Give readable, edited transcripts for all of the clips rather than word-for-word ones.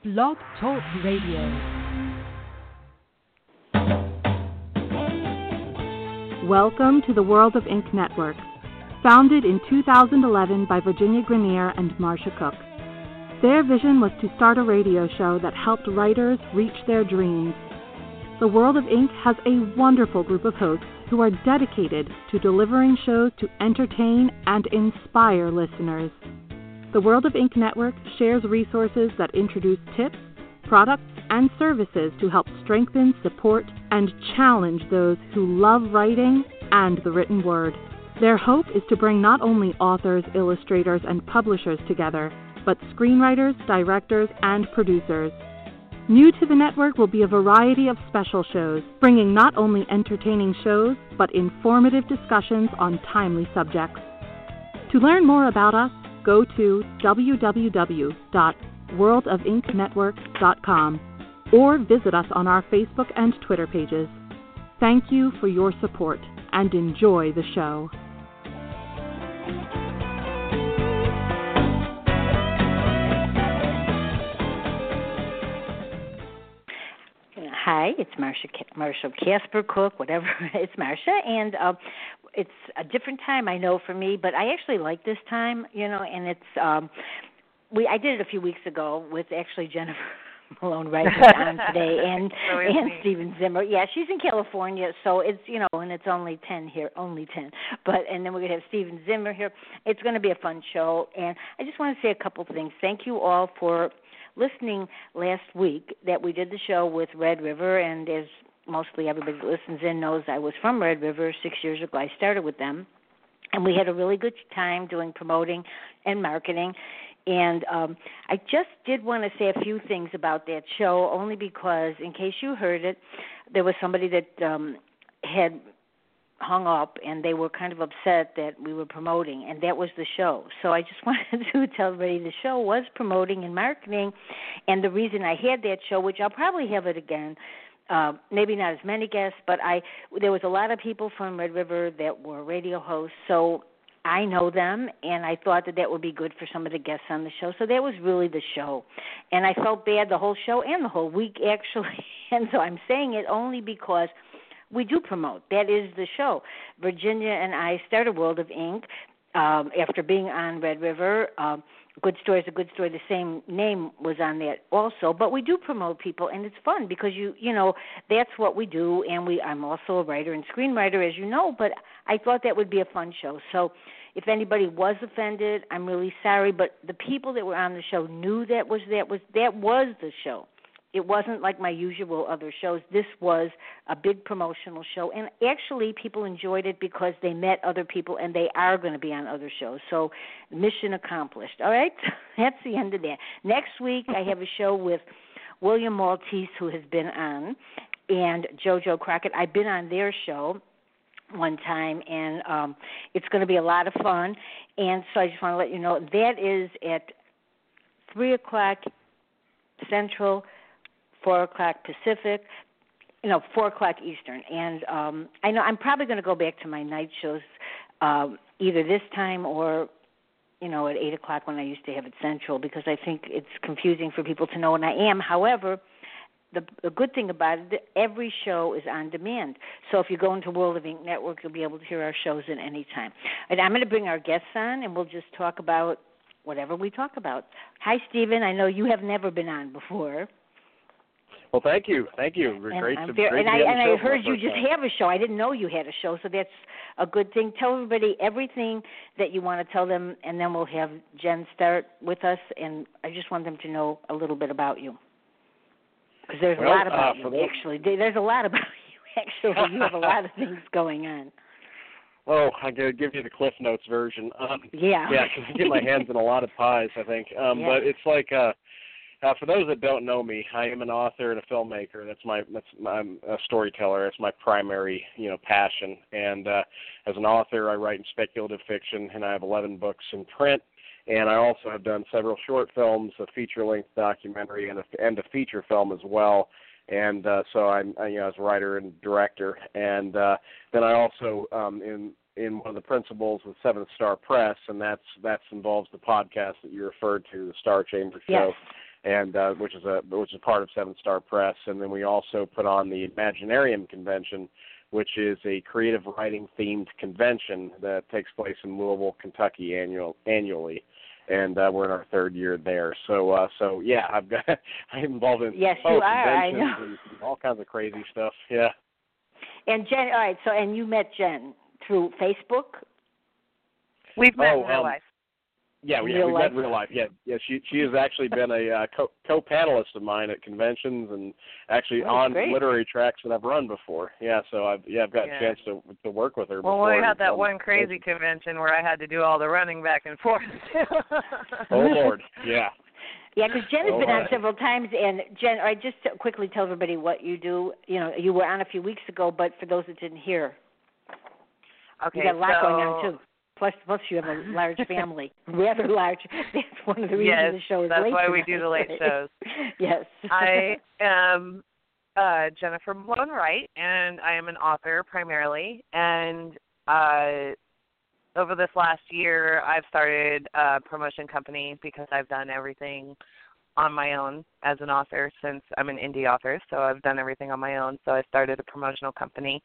Blog Talk Radio. Welcome to the World of Ink Network, founded in 2011 by Virginia Grenier and Marcia Cook. Their vision was to start a radio show that helped writers reach their dreams. The World of Ink has a wonderful group of hosts who are dedicated to delivering shows to entertain and inspire listeners. The World of Ink Network shares resources that introduce tips, products, and services to help strengthen, support, and challenge those who love writing and the written word. Their hope is to bring not only authors, illustrators, and publishers together, but screenwriters, directors, and producers. New to the network will be a variety of special shows, bringing not only entertaining shows, but informative discussions on timely subjects. To learn more about us, go to www.worldofinknetwork.com or visit us on our Facebook and Twitter pages. Thank you for your support and enjoy the show. Hi, it's Marcia Casper Cook, whatever. It's Marcia, and it's a different time, I know, for me, but I actually like this time, and it's I did it a few weeks ago with actually Jennifer Malone right on today, and Steven Zimmer. Yeah, she's in California, so it's, and it's only 10 here, and then we're going to have Steven Zimmer here. It's going to be a fun show, and I just want to say a couple things. Thank you all for listening last week that we did the show with Red River, and as mostly everybody that listens in knows, I was from Red River 6 years ago. I started with them, and we had a really good time doing promoting and marketing. And I just did want to say a few things about that show, only because, in case you heard it, there was somebody that had hung up, and they were kind of upset that we were promoting, and that was the show. So I just wanted to tell everybody the show was promoting and marketing, and the reason I had that show, which I'll probably have it again, maybe not as many guests, but there was a lot of people from Red River that were radio hosts, so I know them, and I thought that would be good for some of the guests on the show. So that was really the show. And I felt bad the whole show and the whole week, actually. And so I'm saying it only because we do promote. That is the show. Virginia and I started World of Ink after being on Red River. Good Story is a Good Story. The same name was on that also. But we do promote people, and it's fun because, that's what we do. And I'm also a writer and screenwriter, as you know, but I thought that would be a fun show. So if anybody was offended, I'm really sorry. But the people that were on the show knew that was the show. It wasn't like my usual other shows. This was a big promotional show. And actually, people enjoyed it because they met other people, and they are going to be on other shows. So mission accomplished. All right? That's the end of that. Next week, I have a show with William Maltese, who has been on, and JoJo Crockett. I've been on their show one time, and it's going to be a lot of fun. And so I just want to let you know, that is at 3 o'clock Central, 4 o'clock Pacific, 4 o'clock Eastern. And I know I'm probably going to go back to my night shows either this time or, at 8 o'clock when I used to have it Central, because I think it's confusing for people to know when I am. However, the good thing about it, every show is on demand. So if you go into World of Ink Network, you'll be able to hear our shows at any time. And I'm going to bring our guests on, and we'll just talk about whatever we talk about. Hi, Stephen. I know you have never been on before. Well, thank you. Great to be on the show. And I heard you just have a show. I didn't know you had a show, so that's a good thing. Tell everybody everything that you want to tell them, and then we'll have Jen start with us, and I just want them to know a little bit about you. Because there's a lot about you, actually. There's a lot about you, actually. You have a lot of things going on. Well, I'm going to give you the Cliff Notes version. Yeah. Yeah, because I get my hands in a lot of pies, I think. But it's like... for those that don't know me, I am an author and a filmmaker. I'm a storyteller. It's my primary, passion. And as an author, I write in speculative fiction, and I have 11 books in print. And I also have done several short films, a feature-length documentary, and a feature film as well. And so I'm, as a writer and director. And then I also in one of the principals with Seventh Star Press, and that involves the podcast that you referred to, the Star Chamber Show. Yes. and which is part of Seven Star Press. And then we also put on the Imaginarium Convention, which is a creative writing themed convention that takes place in Louisville, Kentucky annually. And we're in our third year there. So yeah, I'm involved in yes, you are. I conventions know. and all kinds of crazy stuff. Yeah. And Jen, all right. So, and you met Jen through Facebook? We've met in real life. Yeah, we met in real life. Yeah. She has actually been a co-panelist of mine at conventions and actually on literary tracks that I've run before. Yeah, so I've got a chance to work with her. Well, before. We had that one crazy convention where I had to do all the running back and forth. Oh Lord, yeah. Yeah, because Jen has been on several times, and Jen, all right, just to quickly tell everybody what you do. You know, you were on a few weeks ago, but for those that didn't hear, you got a lot going on too. Plus, you have a large family, rather large. That's one of the reasons the show is late. Yes, that's why tonight. we do the late shows. Yes. I am Jennifer Malone Wright, and I am an author primarily. And over this last year, I've started a promotion company because I've done everything on my own as an author since I'm an indie author. So I've done everything on my own. So I started a promotional company.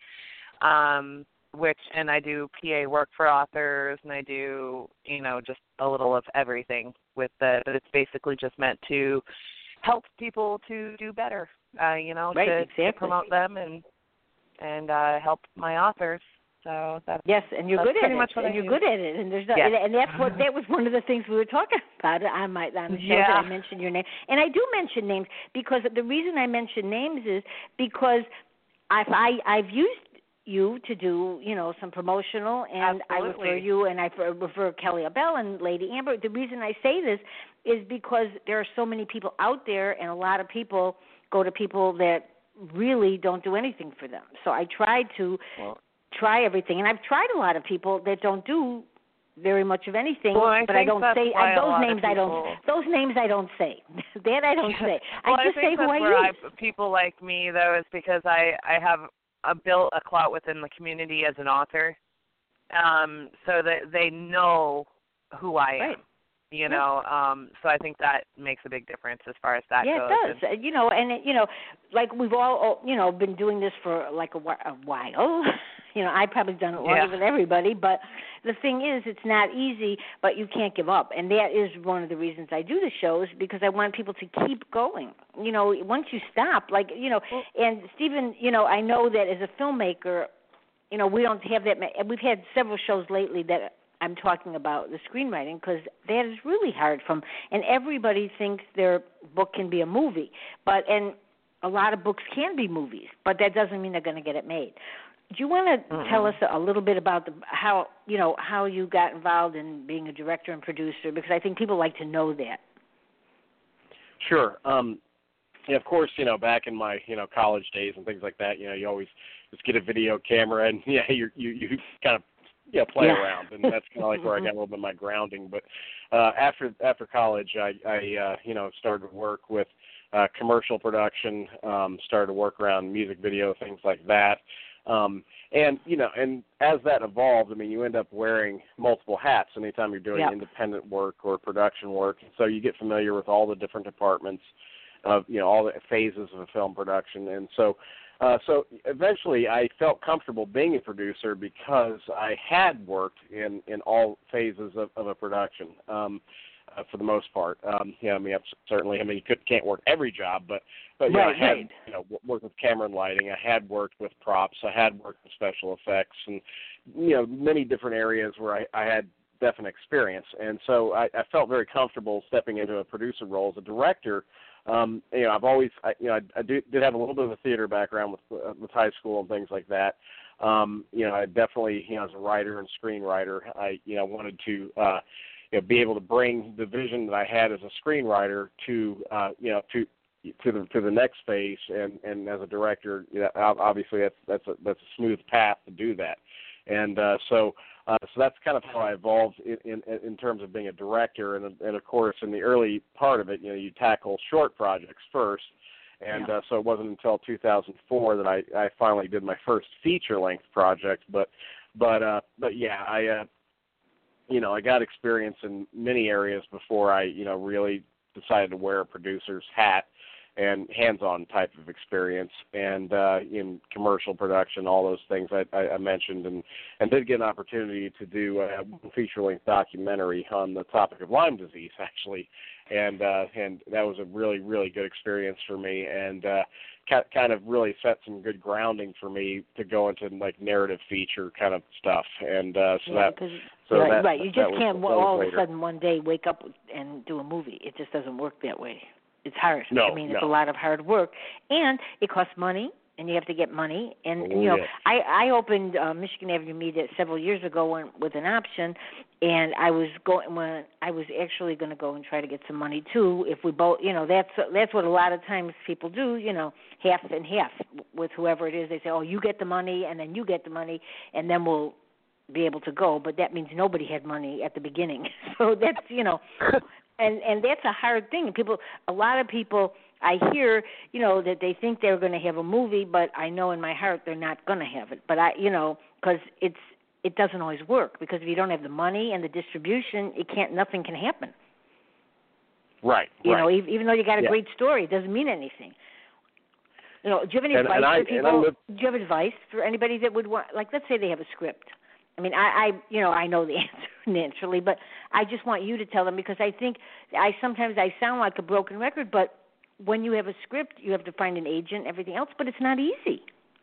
And I do PA work for authors, and I do, just a little of everything with that. But it's basically just meant to help people to do better, to promote them and help my authors. So that's and you're good at it. And you're good at it, and there's and that was one of the things we were talking about on the show that I mentioned your name, and I do mention names because the reason I mention names is because I've used you to do, some promotional, and Absolutely. I refer you, and I refer Kelly Abell and Lady Amber. The reason I say this is because there are so many people out there, and a lot of people go to people that really don't do anything for them. So I try to try everything, and I've tried a lot of people that don't do very much of anything, but I don't say those names. Those names I don't say. That I don't say. I just say who I use. People like me, though, is because I have built a clout within the community as an author, so that they know who I am. So I think that makes a big difference as far as that goes. Yeah, it does. Like we've all, been doing this for like a while. I've probably done it longer than everybody, but the thing is, it's not easy, but you can't give up. And that is one of the reasons I do the shows, because I want people to keep going. Once you stop, and Stephen, I know that as a filmmaker, we don't have that many. We've had several shows lately that I'm talking about the screenwriting, because that is really hard and everybody thinks their book can be a movie, and a lot of books can be movies, but that doesn't mean they're going to get it made. Do you want to tell us a little bit about how you got involved in being a director and producer? Because I think people like to know that. Sure. Of course, back in my college days and things like that, you always just get a video camera and you kind of play around, and that's kind of like where I got a little bit of my grounding. But after college, I started to work with commercial production, started to work around music video, things like that. And as that evolved, you end up wearing multiple hats anytime you're doing independent work or production work. And so you get familiar with all the different departments of, all the phases of a film production. And so eventually I felt comfortable being a producer because I had worked in all phases of a production. For the most part, certainly, you can't work every job, but I had worked with camera and lighting. I had worked with props. I had worked with special effects, and many different areas where I had definite experience. And so I felt very comfortable stepping into a producer role. As a director, I've always I did have a little bit of a theater background with high school and things like that. I definitely as a writer and screenwriter, I wanted to. Be able to bring the vision that I had as a screenwriter to the next phase, and as a director, obviously that's a smooth path to do that, and so that's kind of how I evolved in terms of being a director, and of course in the early part of it, you tackle short projects first, and so it wasn't until 2004 that I finally did my first feature length project, but I got experience in many areas before I, really decided to wear a producer's hat and hands-on type of experience, and in commercial production, all those things I mentioned, and did get an opportunity to do a feature-length documentary on the topic of Lyme disease, actually, and that was a really, really good experience for me, and kind of really set some good grounding for me to go into like narrative feature kind of stuff, and right. You just can't all of a sudden one day wake up and do a movie. It just doesn't work that way. It's hard. It's a lot of hard work, and it costs money, and you have to get money. And I opened Michigan Avenue Media several years ago with an option, and I was actually going to go and try to get some money too. If we both, that's what a lot of times people do. Half and half with whoever it is. They say, "Oh, you get the money, and then you get the money, and then we'll be able to go." But that means nobody had money at the beginning. So that's And that's a hard thing. A lot of people, I hear, that they think they're going to have a movie, but I know in my heart they're not going to have it. But because it doesn't always work, because if you don't have the money and the distribution, nothing can happen. Right. Even though you got a great story, it doesn't mean anything. Do you have any advice for people? Do you have advice for anybody that would want, like, let's say they have a script? I mean, I know the answer naturally, but I just want you to tell them, because I think sometimes I sound like a broken record, but when you have a script, you have to find an agent, everything else, but it's not easy.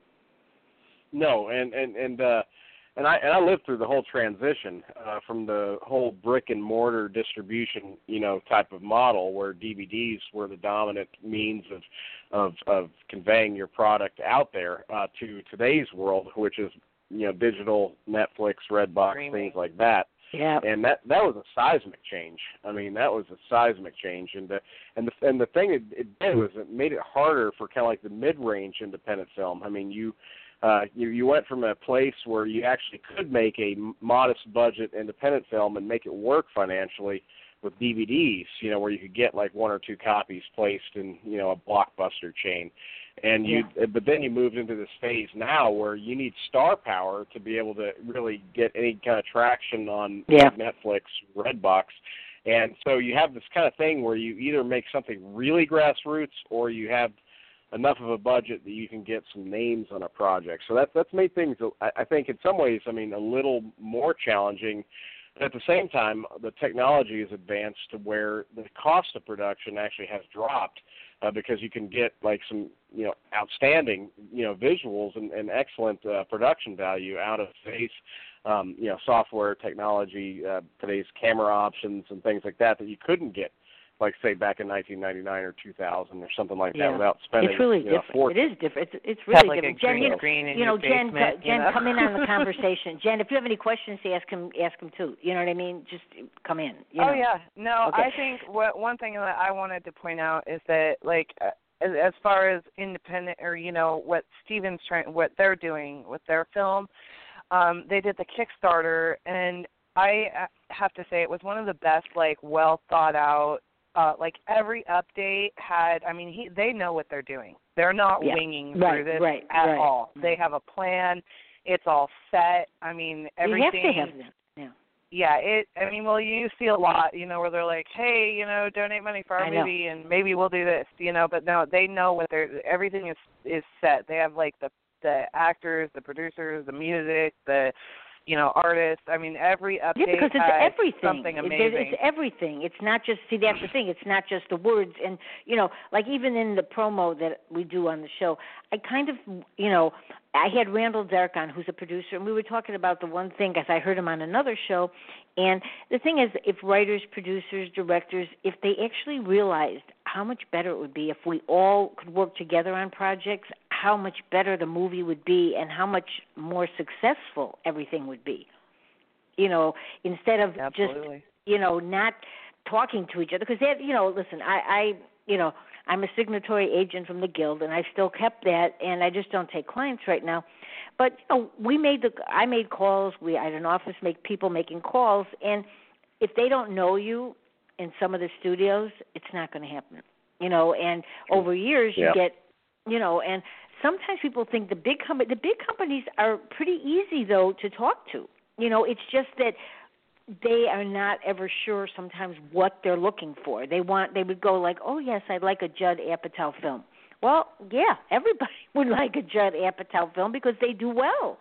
No, and I lived through the whole transition from the whole brick and mortar distribution, type of model where DVDs were the dominant means of conveying your product out there to today's world, which is digital, Netflix, Redbox, things like that. Yeah. And that was a seismic change. I mean, that was a seismic change. And the thing it did was it made it harder for kind of like the mid-range independent film. I mean, you went from a place where you actually could make a modest budget independent film and make it work financially with DVDs, where you could get like one or two copies placed in, a Blockbuster chain. And but then you moved into this phase now where you need star power to be able to really get any kind of traction on Netflix, Redbox. And so you have this kind of thing where you either make something really grassroots or you have enough of a budget that you can get some names on a project. So that's made things, I think, in some ways, a little more challenging. But at the same time, the technology has advanced to where the cost of production actually has dropped because you can get like some, outstanding, visuals and excellent production value out of today's, software technology, today's camera options and things like that you couldn't get, like, say, back in 1999 or 2000 or something like that without spending. It's really different. It is different. It's really different. Jen, come in on the conversation. Jen, if you have any questions, ask him too. You know what I mean? Just come in. Oh yeah, no. Okay. I think one thing that I wanted to point out is that, like, as far as independent, or what what they're doing with their film, they did the Kickstarter, and I have to say it was one of the best, like, well thought out. Like, every update had, they know what they're doing. They're not winging through this at all. They have a plan. It's all set. Everything. You have to have that. Yeah. You see a lot, where they're like, hey, donate money for our movie, and maybe we'll do this, but no, they know what everything is set. They have, like, the actors, the producers, the music, the artists. Every update because it's everything. Something amazing. It's everything. It's not just, that's the thing, it's not just the words. And, like, even in the promo that we do on the show, I kind of, I had Randall Dark on, who's a producer, and we were talking about the one thing, because I heard him on another show, and the thing is, if writers, producers, directors, if they actually realized how much better it would be if we all could work together on projects, how much better the movie would be and how much more successful everything would be. Instead of Absolutely. just, not talking to each other. Because, listen, I'm a signatory agent from the Guild, and I still kept that, and I just don't take clients right now. But I made calls. I had an office people making calls, and if they don't know you in some of the studios, it's not going to happen. And over years you get, and sometimes people think the big companies are pretty easy though to talk to. It's just that they are not ever sure sometimes what they're looking for. They would go like, oh yes, I'd like a Judd Apatow film. Well, yeah, everybody would like a Judd Apatow film because they do well,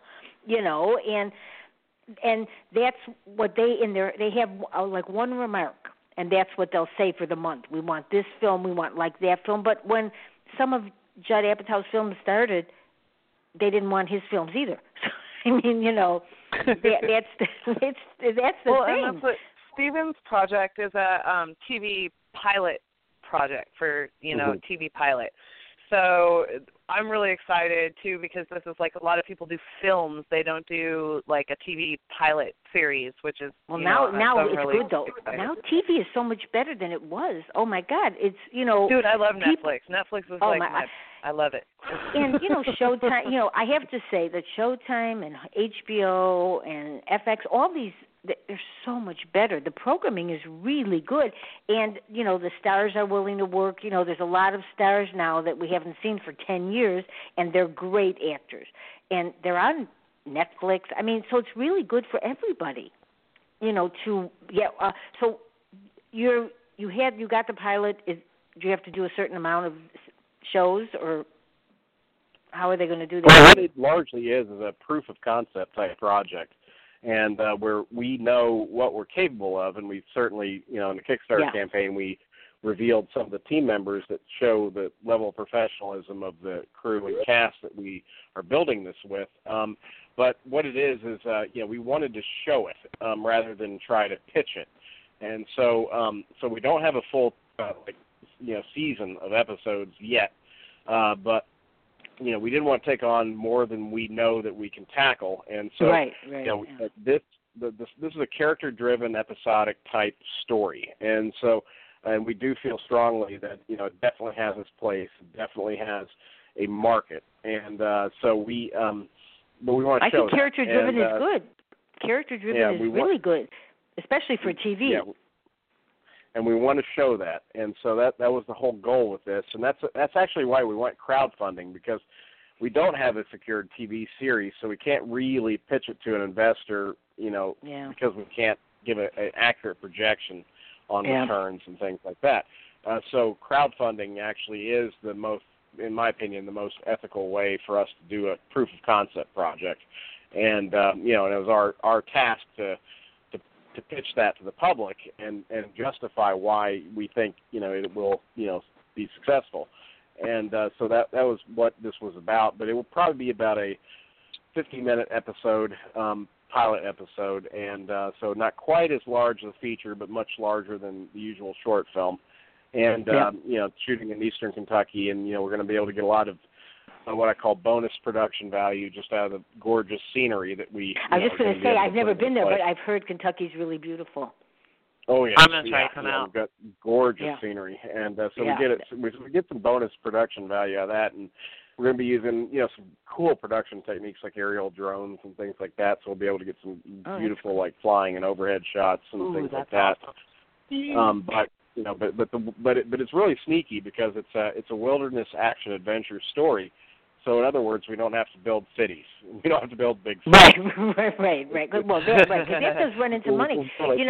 and that's what they have like one remark, and that's what they'll say for the month. We want this film, we want like that film. But when some of Judd Apatow's films started, they didn't want his films either. I mean, that's the thing. And that's what Steven's project is, a TV pilot project for TV pilot. So I'm really excited too, because this is like a lot of people do films. They don't do like a TV pilot series, which is now it's really good though. excited. Now TV is so much better than it was. Oh my God, it's Dude, I love Netflix. Netflix is I love it. And Showtime. I have to say that Showtime and HBO and FX, all these, they're so much better. The programming is really good, and the stars are willing to work. There's a lot of stars now that we haven't seen for 10 years, and they're great actors, and they're on Netflix. I mean, so it's really good for everybody. So you got the pilot. Do you have to do a certain amount of shows, or how are they going to do that? Well, what it largely is a proof of concept type project. And where we know what we're capable of, and we've certainly, in the Kickstarter campaign, we revealed some of the team members that show the level of professionalism of the crew and cast that we are building this with. But what it is we wanted to show it rather than try to pitch it. And so we don't have a full season of episodes yet, but we didn't want to take on more than we know that we can tackle, and so this is a character-driven, episodic type story, and we do feel strongly that it definitely has its place, it definitely has a market, and but we want to show. I think character-driven is good. Character-driven is really good, especially for TV. Yeah. And we want to show that, and so that was the whole goal with this, and that's actually why we went crowdfunding, because we don't have a secured TV series, so we can't really pitch it to an investor, because we can't give an accurate projection on returns and things like that. So crowdfunding actually is the most, in my opinion, the most ethical way for us to do a proof of concept project, and and it was our task to pitch that to the public and justify why we think it will be successful, and so that was what this was about. But it will probably be about a 50-minute episode, pilot episode, and so not quite as large as a feature, but much larger than the usual short film. And shooting in Eastern Kentucky, and we're going to be able to get a lot of what I call bonus production value just out of the gorgeous scenery that we. I was just going to say, I've never been there, but I've heard Kentucky's really beautiful. Oh yeah, I'm going to try to come out. We've got gorgeous scenery, and so we get some bonus production value out of that, and we're going to be using some cool production techniques like aerial drones and things like that. So we'll be able to get some beautiful like flying and overhead shots and things like that. Awesome. But it's really sneaky because it's a wilderness action adventure story. So in other words, we don't have to build cities. We don't have to build big cities. Right. Well, right, because that does run into money.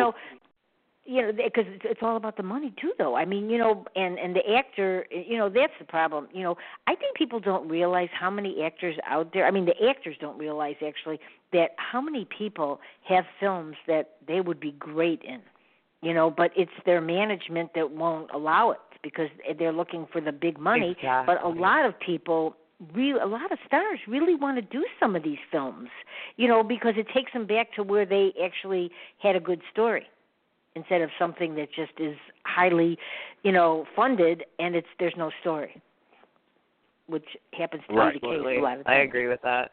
Because it's all about the money too, though. I mean, and the actor, that's the problem. I think people don't realize how many actors out there. I mean, the actors don't realize actually that how many people have films that they would be great in. But it's their management that won't allow it because they're looking for the big money. Exactly. But a lot of people, a lot of stars really want to do some of these films, because it takes them back to where they actually had a good story instead of something that just is highly, funded and there's no story, which happens to be the case a lot of times. I agree with that.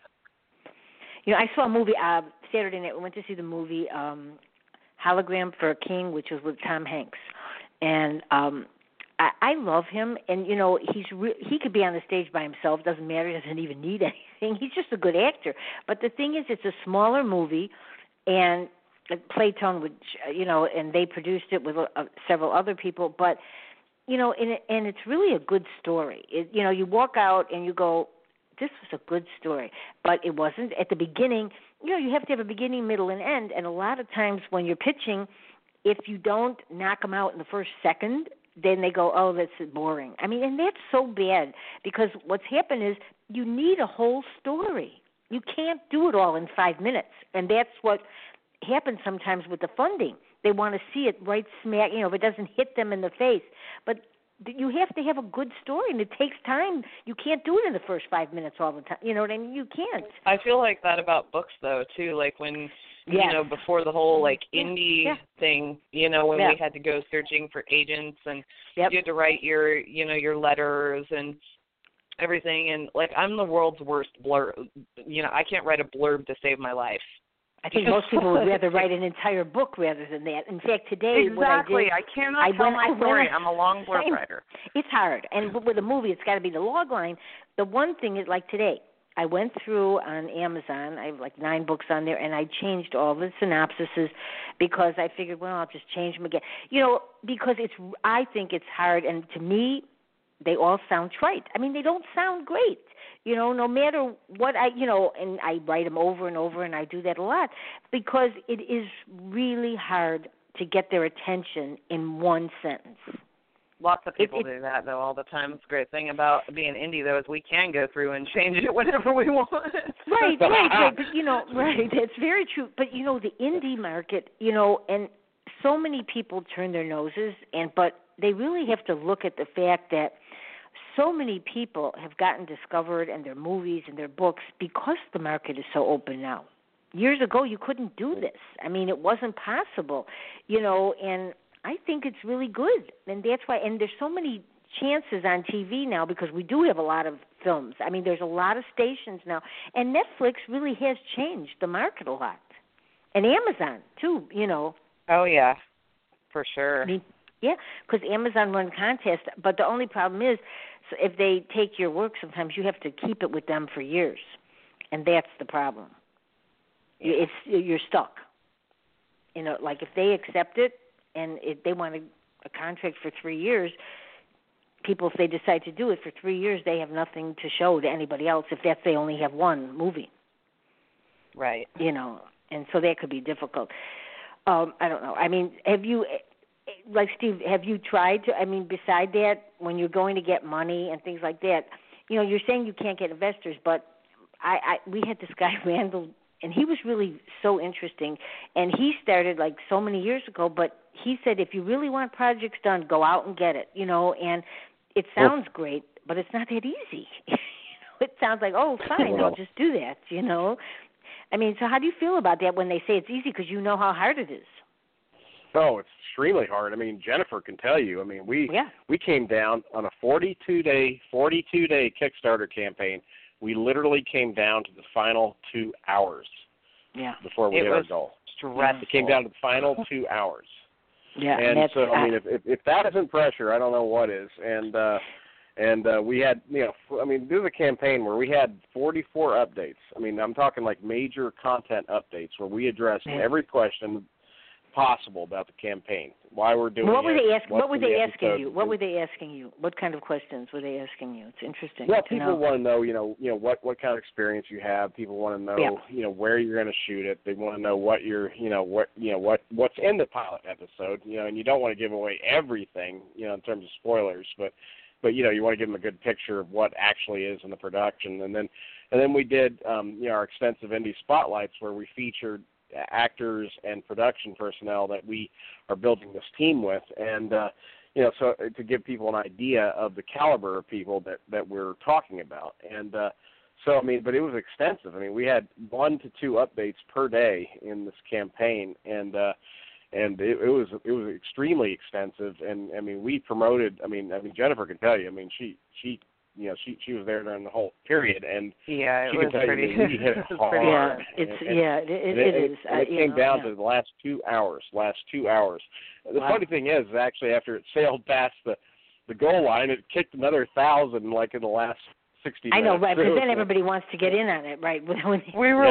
I saw a movie Saturday night. We went to see the movie Hologram for a King, which was with Tom Hanks, and I love him. And he could be on the stage by himself. Doesn't matter. He doesn't even need anything. He's just a good actor. But the thing is, it's a smaller movie, and Playtone, which and they produced it with several other people. But and it's really a good story. You walk out and you go, this was a good story, but it wasn't. At the beginning, you have to have a beginning, middle, and end. And a lot of times when you're pitching, if you don't knock them out in the first second, then they go, oh, that's boring. I mean, and that's so bad because what's happened is you need a whole story. You can't do it all in 5 minutes, and that's what happens sometimes with the funding. They want to see it right smack, if it doesn't hit them in the face. But you have to have a good story, and it takes time. You can't do it in the first 5 minutes all the time. You know what I mean? You can't. I feel like that about books, though, too. Like when, before the whole, indie thing, when we had to go searching for agents and you had to write your, your letters and everything. And, I'm the world's worst blurb. I can't write a blurb to save my life. I think most people would rather write an entire book rather than that. In fact, today what I did, I cannot tell my story. I'm a long blurb writer. It's hard, and with a movie, it's got to be the log line. The one thing is, like today, I went through on Amazon. I have 9 books on there, and I changed all the synopsises because I figured, well, I'll just change them again. Because I think it's hard, and to me, they all sound trite. I mean, they don't sound great. No matter what and I write them over and over, and I do that a lot because it is really hard to get their attention in one sentence. Lots of people do that, though, all the time. It's a great thing about being indie, though, is we can go through and change it whenever we want. Right. But, right, that's very true. But, the indie market, and so many people turn their noses, but they really have to look at the fact that so many people have gotten discovered in their movies and their books because the market is so open now. Years ago, you couldn't do this. I mean, it wasn't possible, and I think it's really good. And that's why, and there's so many chances on TV now because we do have a lot of films. I mean, there's a lot of stations now. And Netflix really has changed the market a lot. And Amazon, too, Oh, yeah, for sure. I mean, yeah, because Amazon run contests, but the only problem is if they take your work, sometimes you have to keep it with them for years, and that's the problem. You're stuck. If they accept it and if they want a contract for 3 years, people, if they decide to do it for 3 years, they have nothing to show to anybody else if they only have one movie. Right. And so that could be difficult. I don't know. I mean, have you... Steve, have you tried to, beside that, when you're going to get money and things like that, you're saying you can't get investors, but we had this guy, Randall, and he was really so interesting, and he started so many years ago, but he said if you really want projects done, go out and get it, and it sounds great, but it's not that easy. It sounds like, oh, fine, I'll just do that, I mean, so how do you feel about that when they say it's easy because you know how hard it is? Oh, it's extremely hard. I mean, Jennifer can tell you. I mean, we came down on a 42-day Kickstarter campaign. We literally came down to the final 2 hours before we hit our goal. Stressful. It came down to the final 2 hours. Yeah, and so I mean, if that isn't pressure, I don't know what is. And we had, this is a campaign where we had 44 updates. I mean, I'm talking major content updates where we addressed every question possible about the campaign, why we're doing What were they asking you? What were they asking you? What kind of questions were they asking you? It's interesting. Well, people want to know, what kind of experience you have. People want to know, where you're going to shoot it. They want to know what what's in the pilot episode. And you don't want to give away everything, in terms of spoilers, but you want to give them a good picture of what actually is in the production. And then we did, our extensive indie spotlights where we featured actors and production personnel that we are building this team with, and so to give people an idea of the caliber of people that we're talking about. And so but it was extensive. I mean, we had 1 to 2 updates per day in this campaign, and it was extremely extensive. And we promoted. Jennifer can tell you. I mean, she was there during the whole period, and it was pretty. We hit it hard. It is. It came down to the last 2 hours. The funny thing is, actually, after it sailed past the goal line, it kicked another 1,000 in the last 60 minutes. I know, right? Because then everybody wants to get in on it, right? We were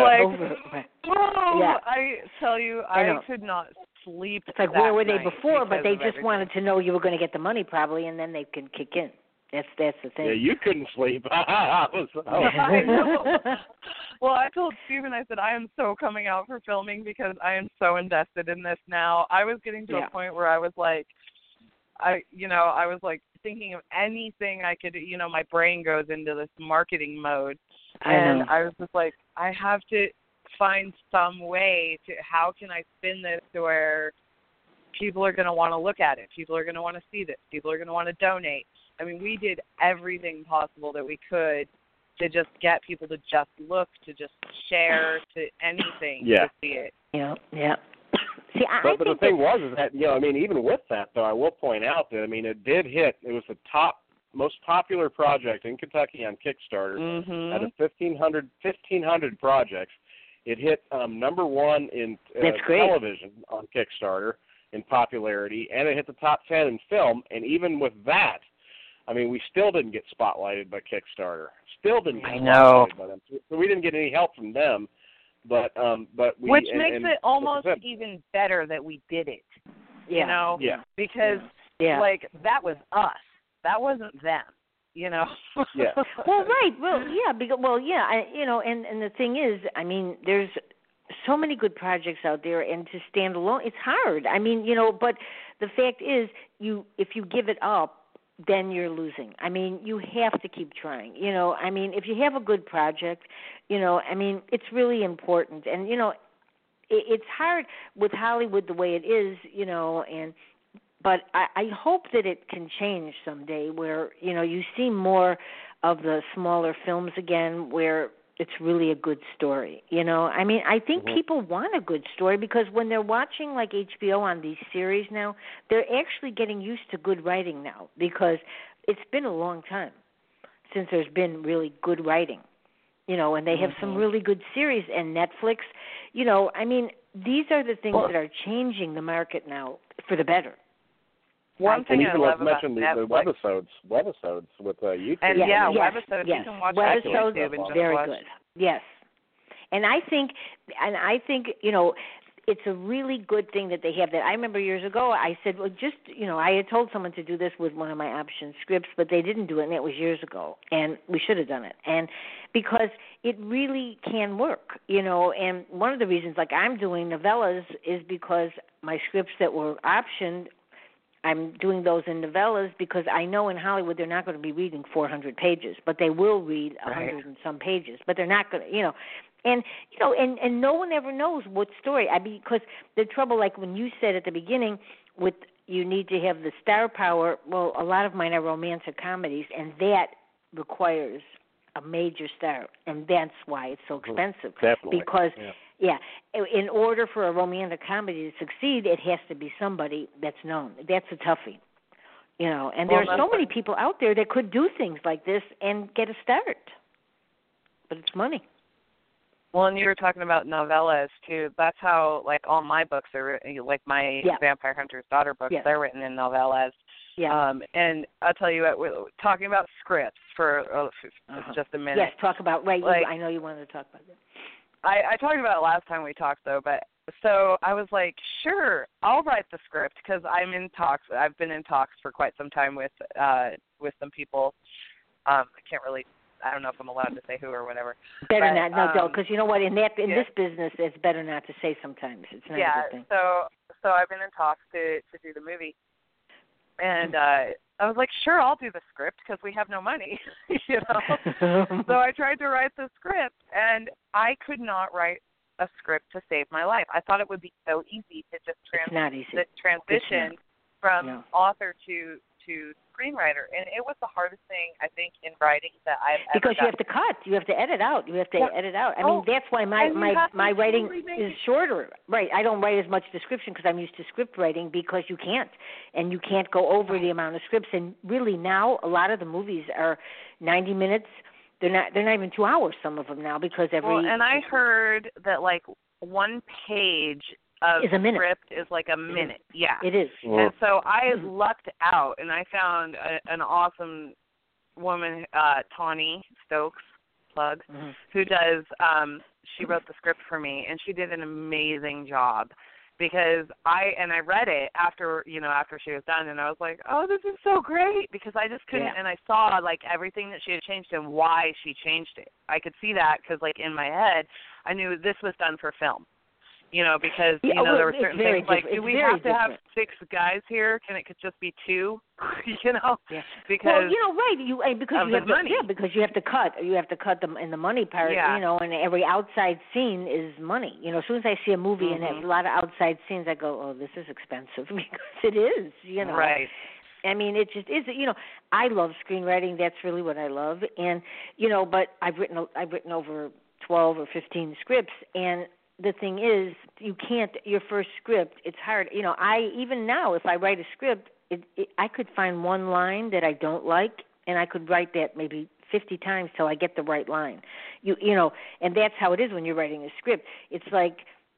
I tell you, I could not sleep. It's like, where were they before? But they just wanted to know you were going to get the money, probably, and then they could kick in. That's the thing. Yeah, you couldn't sleep. I know. Well, I told Steven, I said, I am so coming out for filming because I am so invested in this now. I was getting to a point where I was like, I was like thinking of anything I could, my brain goes into this marketing mode. And I was just like, I have to find some way to, how can I spin this to where people are going to want to look at it. People are going to want to see this. People are going to want to donate. I mean, we did everything possible that we could to just get people to just look, to just share, to anything to see it. Yeah. See, but the thing was is that, even with that, though, I will point out that, it did hit. It was the top, most popular project in Kentucky on Kickstarter. Out of 1,500 projects, it hit number one in television on Kickstarter in popularity, and it hit the top 10 in film. And even with that, we still didn't get spotlighted by Kickstarter. Still didn't get spotlighted by them. So we didn't get any help from them. But we, which makes it almost even better that we did it. Because like that was us. That wasn't them. Yeah. Well, right. Well, yeah. Because, and the thing is, there's so many good projects out there, and to stand alone, it's hard. But the fact is, if you give it up, then you're losing. You have to keep trying. If you have a good project, it's really important. And, it's hard with Hollywood the way it is, but I hope that it can change someday where, you see more of the smaller films again where it's really a good story. I think people want a good story because when they're watching like HBO on these series now, they're actually getting used to good writing now because it's been a long time since there's been really good writing. And they have some really good series, and Netflix, these are the things that are changing the market now for the better. One thing I love about mention Netflix. the webisodes with YouTube. And webisodes, you can watch webisodes YouTube and just very watch. good. Yes. And I think, it's a really good thing that they have that. I remember years ago I said, well, just, I had told someone to do this with one of my option scripts, but they didn't do it, and it was years ago, and we should have done it. And because it really can work, and one of the reasons, like I'm doing novellas, is because my scripts that were optioned, I'm doing those in novellas because I know in Hollywood they're not going to be reading 400 pages, but they will read 100 and some pages, but they're not going to, And, and no one ever knows what story. Because the trouble, like when you said at the beginning, with you need to have the star power, well, a lot of mine are romantic comedies, and that requires a major star, and that's why it's so expensive. Definitely. Because, in order for a romantic comedy to succeed, it has to be somebody that's known. That's a toughie. And there are so many people out there that could do things like this and get a start. But it's money. Well, and you were talking about novellas, too. That's how, like, all my books are, like my Vampire Hunter's Daughter books, they're written in novellas. Yeah. And I'll tell you what, we're talking about scripts for just a minute. Yes, talk about, I know you wanted to talk about that. I talked about it last time we talked, though, but so I was like, sure, I'll write the script because I'm in talks. I've been in talks for quite some time with some people. I can't really, I don't know if I'm allowed to say who or whatever. Better not, no, because you know what, in this business, it's better not to say sometimes. It's not a good thing. So I've been in talks to do the movie. And I was like, sure, I'll do the script because we have no money, So I tried to write the script, and I could not write a script to save my life. I thought it would be so easy to just transition from author to screenwriter, and it was the hardest thing I think in writing that I've ever because you have to cut, you have to edit out, edit out. I mean, that's why my writing is shorter. Right, I don't write as much description because I'm used to script writing because you can't go over the amount of scripts. And really now, a lot of the movies are 90 minutes. They're not even 2 hours. Some of them now because and I heard that like one page of is a minute. Script is like a minute. Yeah. It is. And so I lucked out, and I found an awesome woman, Tawny Stokes, plug, who does, she wrote the script for me, and she did an amazing job. because I read it after she was done, and I was like, oh, this is so great, because I just couldn't, and I saw like everything that she had changed and why she changed it. I could see that because like in my head, I knew this was done for film. Because, there were certain things like, do we have to have 6 guys here? Can it just be 2? Yeah. Because right. Because you have money. Because you have to cut. You have to cut them in the money part, and every outside scene is money. As soon as I see a movie and there's a lot of outside scenes, I go, oh, this is expensive, because it is, Right. I mean, it just is, I love screenwriting. That's really what I love. And, but I've written over 12 or 15 scripts, and the thing is, you can't, your first script, it's hard. Even now, if I write a script, I could find one line that I don't like, and I could write that maybe 50 times till I get the right line. And that's how it is when you're writing a script. It's like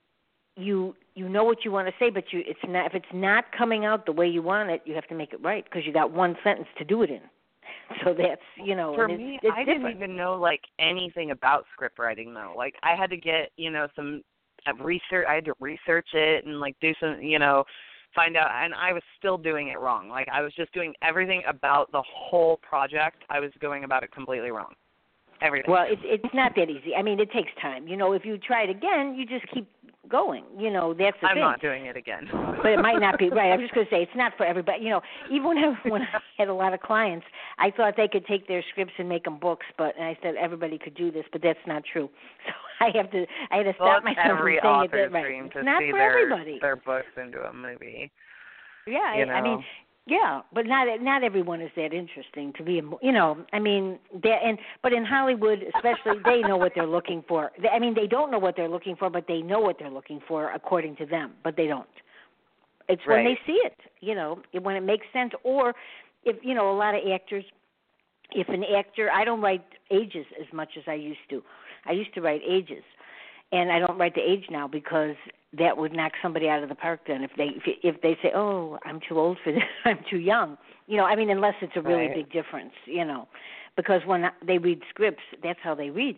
you know what you want to say, but it's not. If it's not coming out the way you want it, you have to make it right, because you got one sentence to do it in. So that's, For me, it's I didn't even know, like, anything about script writing, though. Like, I had to get, some research. I had to research it and, like, do some, find out. And I was still doing it wrong. Like, I was just doing everything about the whole project. I was going about it completely wrong. Everything. Well, it's not that easy. I mean, it takes time. If you try it again, you just keep going. That's the thing. I'm not doing it again. But it might not be right. I was just going to say, it's not for everybody. Even when I had a lot of clients, I thought they could take their scripts and make them books, and I said everybody could do this, but that's not true. So I had to stop myself from saying it. Right. Dream to it's not see for everybody. Their books into a movie. Yeah, I mean. Yeah, but not everyone is that interesting to be, I mean, but in Hollywood especially, they know what they're looking for. I mean, they don't know what they're looking for, but they know what they're looking for according to them, but they don't. It's when they see it, when it makes sense, or if, a lot of actors, if an actor, I don't write ages as much as I used to. I used to write ages, and I don't write the age now because that would knock somebody out of the park then if they say, oh, I'm too old for this, I'm too young. I mean, unless it's a really big difference, because when they read scripts, that's how they read.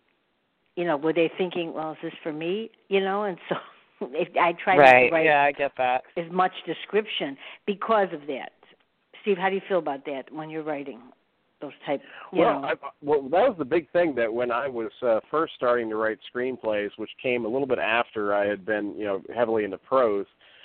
Were they thinking, well, is this for me? And so I try to write I get that. as much description because of that. Steve, how do you feel about that when you're writing? Those type, well, that was the big thing, that when I was first starting to write screenplays, which came a little bit after I had been, heavily into prose,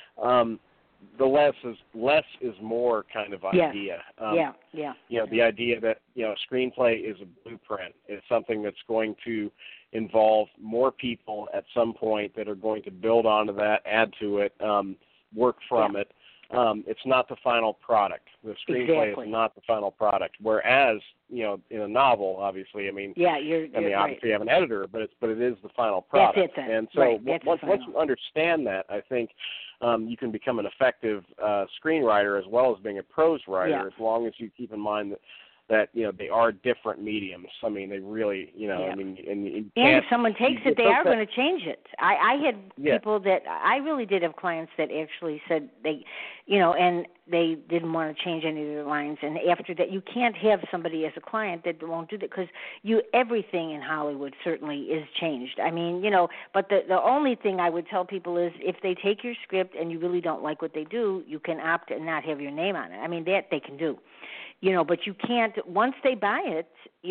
the less is more kind of idea. The idea that, a screenplay is a blueprint. It's something that's going to involve more people at some point that are going to build onto that, add to it, work from it. It's not the final product. The screenplay is not the final product. Whereas, in a novel, obviously, I mean, obviously you have an editor, but it is the final product. That's it then. And so once you understand that, I think you can become an effective screenwriter as well as being a prose writer, as long as you keep in mind that they are different mediums. I mean, they really, I mean, and if someone takes it, they are going to change it. I had people that I really did have clients that actually said they, and they didn't want to change any of their lines. And after that, you can't have somebody as a client that won't do that, because everything in Hollywood certainly is changed. I mean, but the only thing I would tell people is if they take your script and you really don't like what they do, you can opt and not have your name on it. I mean, that they can do. But you can't, once they buy it,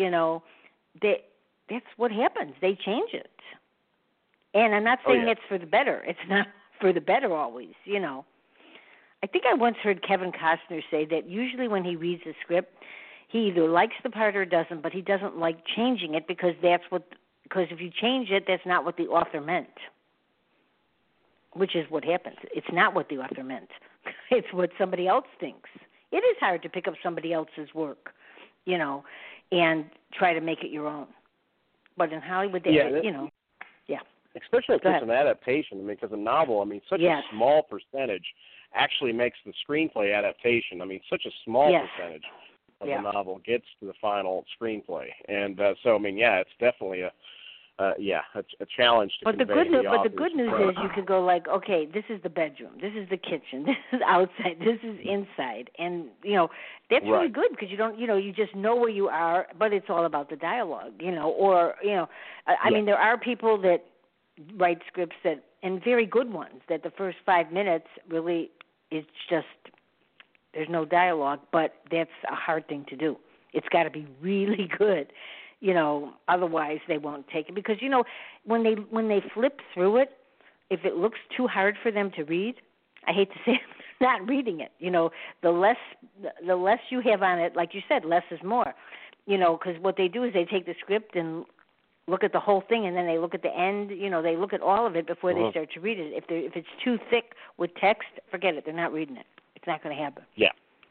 that's what happens. They change it. And I'm not saying it's for the better. It's not for the better always, I think I once heard Kevin Costner say that usually when he reads a script, he either likes the part or doesn't, but he doesn't like changing it because because if you change it, that's not what the author meant, which is what happens. It's not what the author meant. It's what somebody else thinks. It is hard to pick up somebody else's work, and try to make it your own. But in Hollywood, especially if it's an adaptation. I mean, because a novel, I mean, such a small percentage actually makes the screenplay adaptation. I mean, such a small percentage of the novel gets to the final screenplay. And so, I mean, it's definitely a challenge to But the good news is you could go like, okay, this is the bedroom, this is the kitchen, this is outside, this is inside, and that's really good because you don't, you just know where you are, but it's all about the dialogue, I mean, there are people that write scripts that, and very good ones, that the first 5 minutes really is just, there's no dialogue, but that's a hard thing to do. It's got to be really good, otherwise they won't take it. Because, when they flip through it, if it looks too hard for them to read, I hate to say it, they're not reading it. The less you have on it, like you said, less is more. Because what they do is they take the script and look at the whole thing, and then they look at the end. They look at all of it before they start to read it. If it's too thick with text, forget it. They're not reading it. It's not going to happen. Yeah.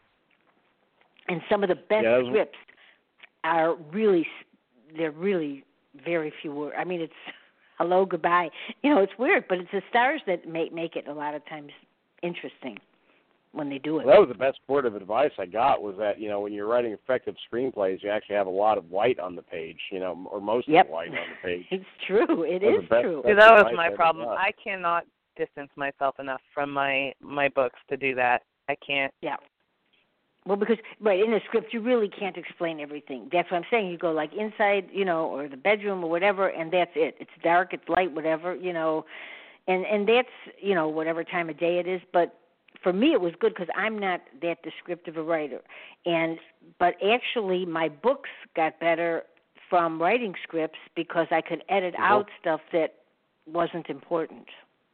And some of the best scripts are really, they're really very few words. I mean, it's hello, goodbye. It's weird, but it's the stars that make it a lot of times interesting when they do it. Well, that was the best word of advice I got, was that, when you're writing effective screenplays, you actually have a lot of white on the page, or most of the white on the page. It's true. It is true. See, that was my problem. I cannot distance myself enough from my books to do that. I can't. Yeah. Well, because, in the script, you really can't explain everything. That's what I'm saying. You go, like, inside, or the bedroom or whatever, and that's it. It's dark, it's light, whatever, and that's, whatever time of day it is. But for me, it was good because I'm not that descriptive a writer. But actually, my books got better from writing scripts because I could edit out stuff that wasn't important.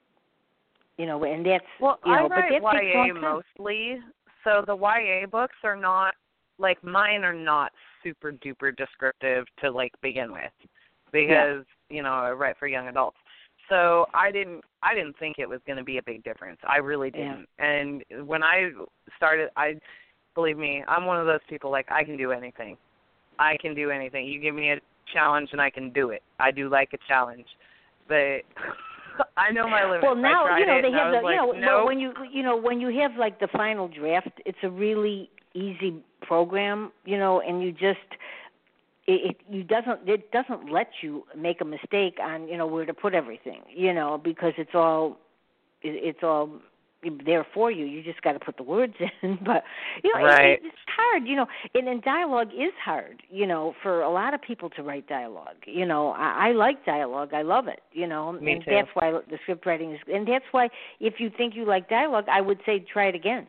And that's, I but that write takes YA long time. mostly. So the YA books are not, like, mine are not super duper descriptive to, like, begin with, because I write for young adults. So I didn't think it was going to be a big difference. I really didn't. Yeah. And when I started, believe me, I'm one of those people, like, I can do anything. I can do anything. You give me a challenge and I can do it. I do like a challenge, but I know my limits. Well, now they have no. When you have, like, the final draft, it's a really easy program, and you just it doesn't let you make a mistake on where to put everything, because it's all there for you. You just got to put the words in. But right. It's hard, and dialogue is hard, for a lot of people to write dialogue. I like dialogue. I love it, Me and too. that's why the script writing is. And that's why if you think you like dialogue, I would say try it again.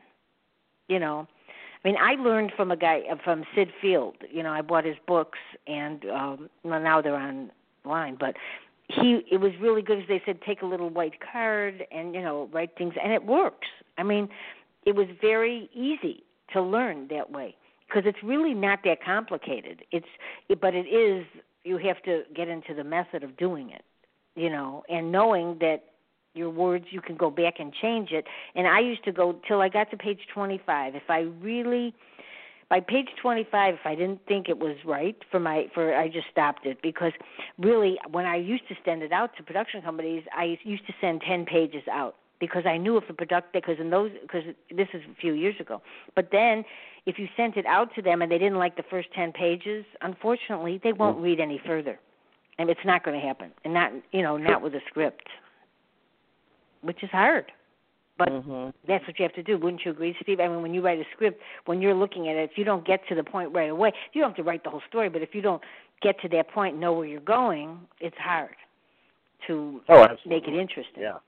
I mean, I learned from a guy, from Sid Field. I bought his books, and now they're online. But it was really good, as they said, take a little white card and, write things. And it works. I mean, it was very easy to learn that way because it's really not that complicated. But it is, you have to get into the method of doing it, and knowing that your words, you can go back and change it. And I used to go till I got to page 25. By page 25, if I didn't think it was right I just stopped it, because really when I used to send it out to production companies, I used to send 10 pages out because I knew if the because this is a few years ago. But then if you sent it out to them and they didn't like the first 10 pages, unfortunately, they won't read any further. And it's not going to happen. And not with a script, which is hard. But that's what you have to do. Wouldn't you agree, Steve? I mean, when you write a script, when you're looking at it, if you don't get to the point right away, you don't have to write the whole story, but if you don't get to that point and know where you're going, it's hard to make it interesting. Yeah.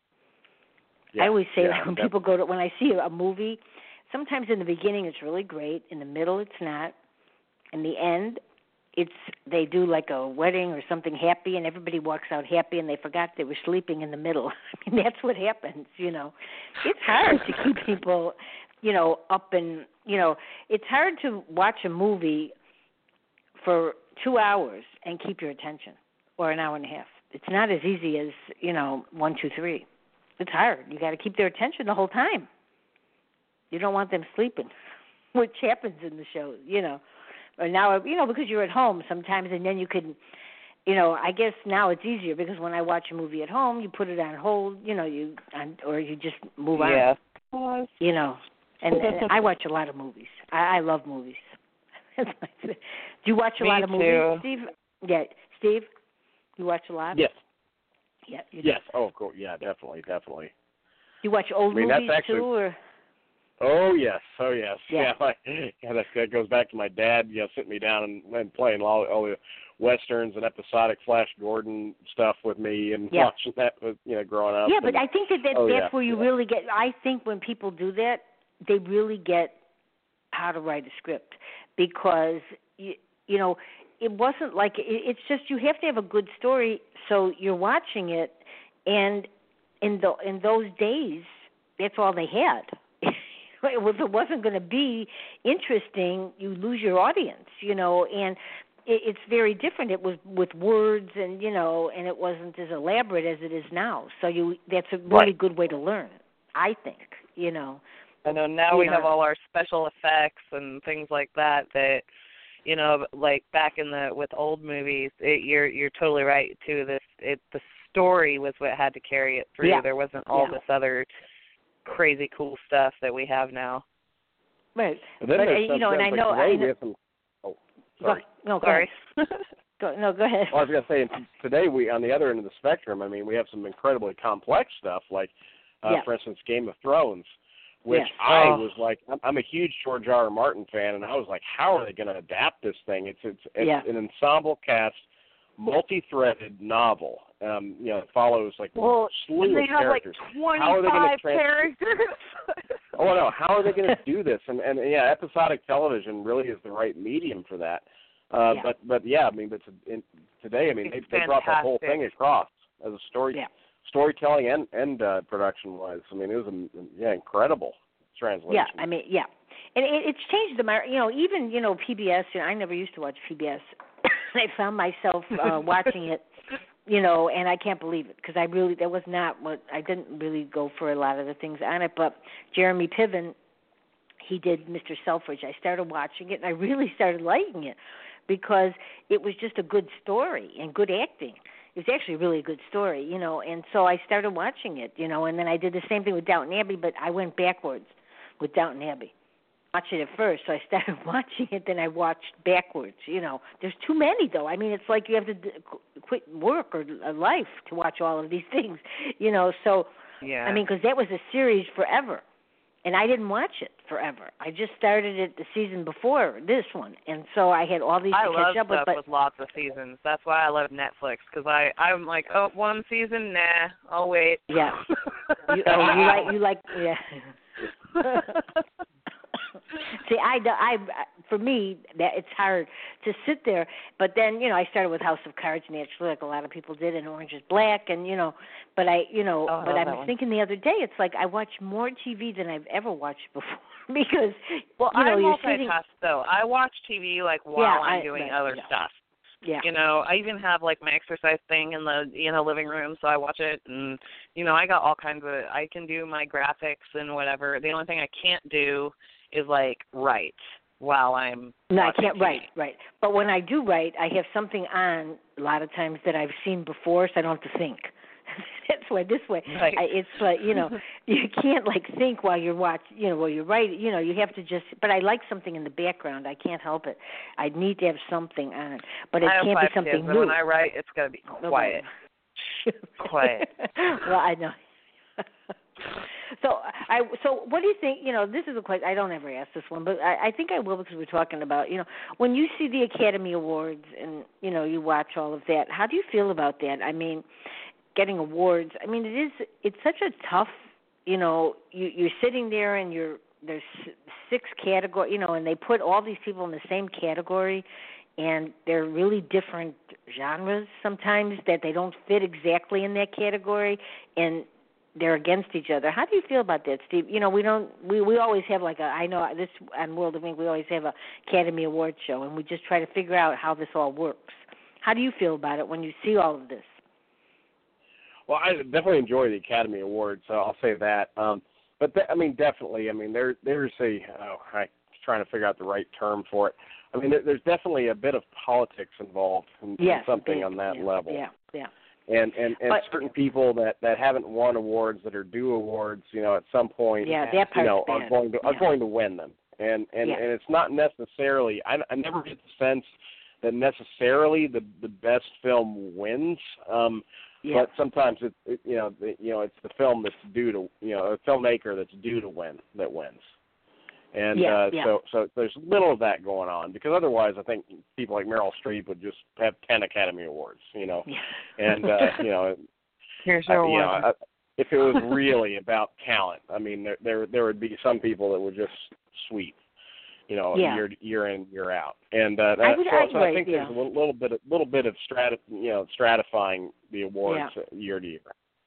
I always say that when people when I see a movie, sometimes in the beginning it's really great, in the middle it's not, in the end they do like a wedding or something happy, and everybody walks out happy, and they forgot they were sleeping in the middle. I mean, that's what happens, It's hard to keep people, up and, it's hard to watch a movie for 2 hours and keep your attention, or an hour and a half. It's not as easy as, 1, 2, 3. It's hard. You got to keep their attention the whole time. You don't want them sleeping, which happens in the show, Or now, because you're at home sometimes, and then you can, I guess now it's easier because when I watch a movie at home, you put it on hold, or you just move on. Yeah. And I watch a lot of movies. I love movies. Do you watch a lot of movies, too. Steve? Yeah, Steve, you watch a lot? Yes. Yeah. Yes. Oh, cool. Yeah, definitely. Do you watch old movies that's actually, too, or? Oh yes. Yeah. That goes back to my dad, sitting me down and playing all the westerns and episodic Flash Gordon stuff with me and watching that, growing up. Yeah, but I think that's where you really get. I think when people do that, they really get how to write a script, because you know, it wasn't like it's just you have to have a good story. So you're watching it, and in those days, that's all they had. If it wasn't going to be interesting, you lose your audience, and it's very different. It was with words and, and it wasn't as elaborate as it is now. So that's a really good way to learn, I think, I know now we have all our special effects and things like that, like back with old movies, you're totally right, too. The story was what had to carry it through. Yeah. There wasn't all this other crazy cool stuff that we have now. Right. But and I know we have some. Oh, sorry. Go ahead. Go ahead. Well, I was going to say, today we, on the other end of the spectrum, I mean, we have some incredibly complex stuff, like, for instance, Game of Thrones, which I was like, I'm a huge George R. R. Martin fan, and I was like, how are they going to adapt this thing? It's an ensemble cast, multi-threaded novel. It follows like a slew of characters. They have like 25 characters. Oh no, how are they going to do this? And episodic television really is the right medium for that. But today, they brought that whole thing across as a storytelling and production wise. I mean, it was incredible translation. And it's changed even PBS. I never used to watch PBS. I found myself watching it, and I can't believe it, because that was not what I didn't really go for a lot of the things on it. But Jeremy Piven, he did Mr. Selfridge. I started watching it, and I really started liking it because it was just a good story and good acting. It was actually a really good story, and so I started watching it, and then I did the same thing with Downton Abbey, but I went backwards with Downton Abbey. Watched it at first, so I started watching it, then I watched backwards. There's too many, though. I mean, it's like you have to quit work or a life to watch all of these things, so, I mean, because that was a series forever, and I didn't watch it forever. I just started it the season before this one, and so I had all these to catch up with. I love stuff with lots of seasons. That's why I love Netflix, because I'm like, one season? Nah, I'll wait. Yeah. you like, yeah. See, for me, that it's hard to sit there. But then, I started with House of Cards naturally, like a lot of people did, and Orange is Black, and But I was thinking the other day, it's like I watch more TV than I've ever watched before because I you're sitting. Though I watch TV while I'm doing other stuff. Yeah. I even have like my exercise thing in the living room, so I watch it, and I got all kinds of. I can do my graphics and whatever. The only thing I can't do is like write while I'm. No, I can't TV. write. But when I do write, I have something on a lot of times that I've seen before, so I don't have to think. That's why this way. Right. It's like you can't like think while you're while you're writing. You have to just. But I like something in the background. I can't help it. I need to have something on, but it can't be something kids, new. When I write, it's got to be quiet. Quiet. Well, I know. So what do you think? This is a question I don't ever ask this one, but I think I will, because we're talking about when you see the Academy Awards and you watch all of that. How do you feel about that? I mean, getting awards. I mean, it's such a tough. You're sitting there and there's 6 categories. And they put all these people in the same category, and they're really different genres sometimes that they don't fit exactly in that category, and they're against each other. How do you feel about that, Steve? We always have I know this on World of Ink, we always have a Academy Awards show, and we just try to figure out how this all works. How do you feel about it when you see all of this? Well, I definitely enjoy the Academy Awards, so I'll say that. But definitely. I mean, there's I'm trying to figure out the right term for it. I mean, there's definitely a bit of politics involved in something on that level. Yeah. And certain people that haven't won awards, that are due awards, at some point, that part's are going to win them. And it's not necessarily. I never get the sense that necessarily the best film wins. But sometimes it's the film that's due to a filmmaker that's due to win that wins. And so there's little of that going on, because otherwise I think people like Meryl Streep would just have 10 Academy Awards, you know. Yeah. And you know, Here's your one. If it was really about talent, I mean, there would be some people that would just sweep, you know, year in, year out. And I think there's a little bit of stratifying the awards year to year.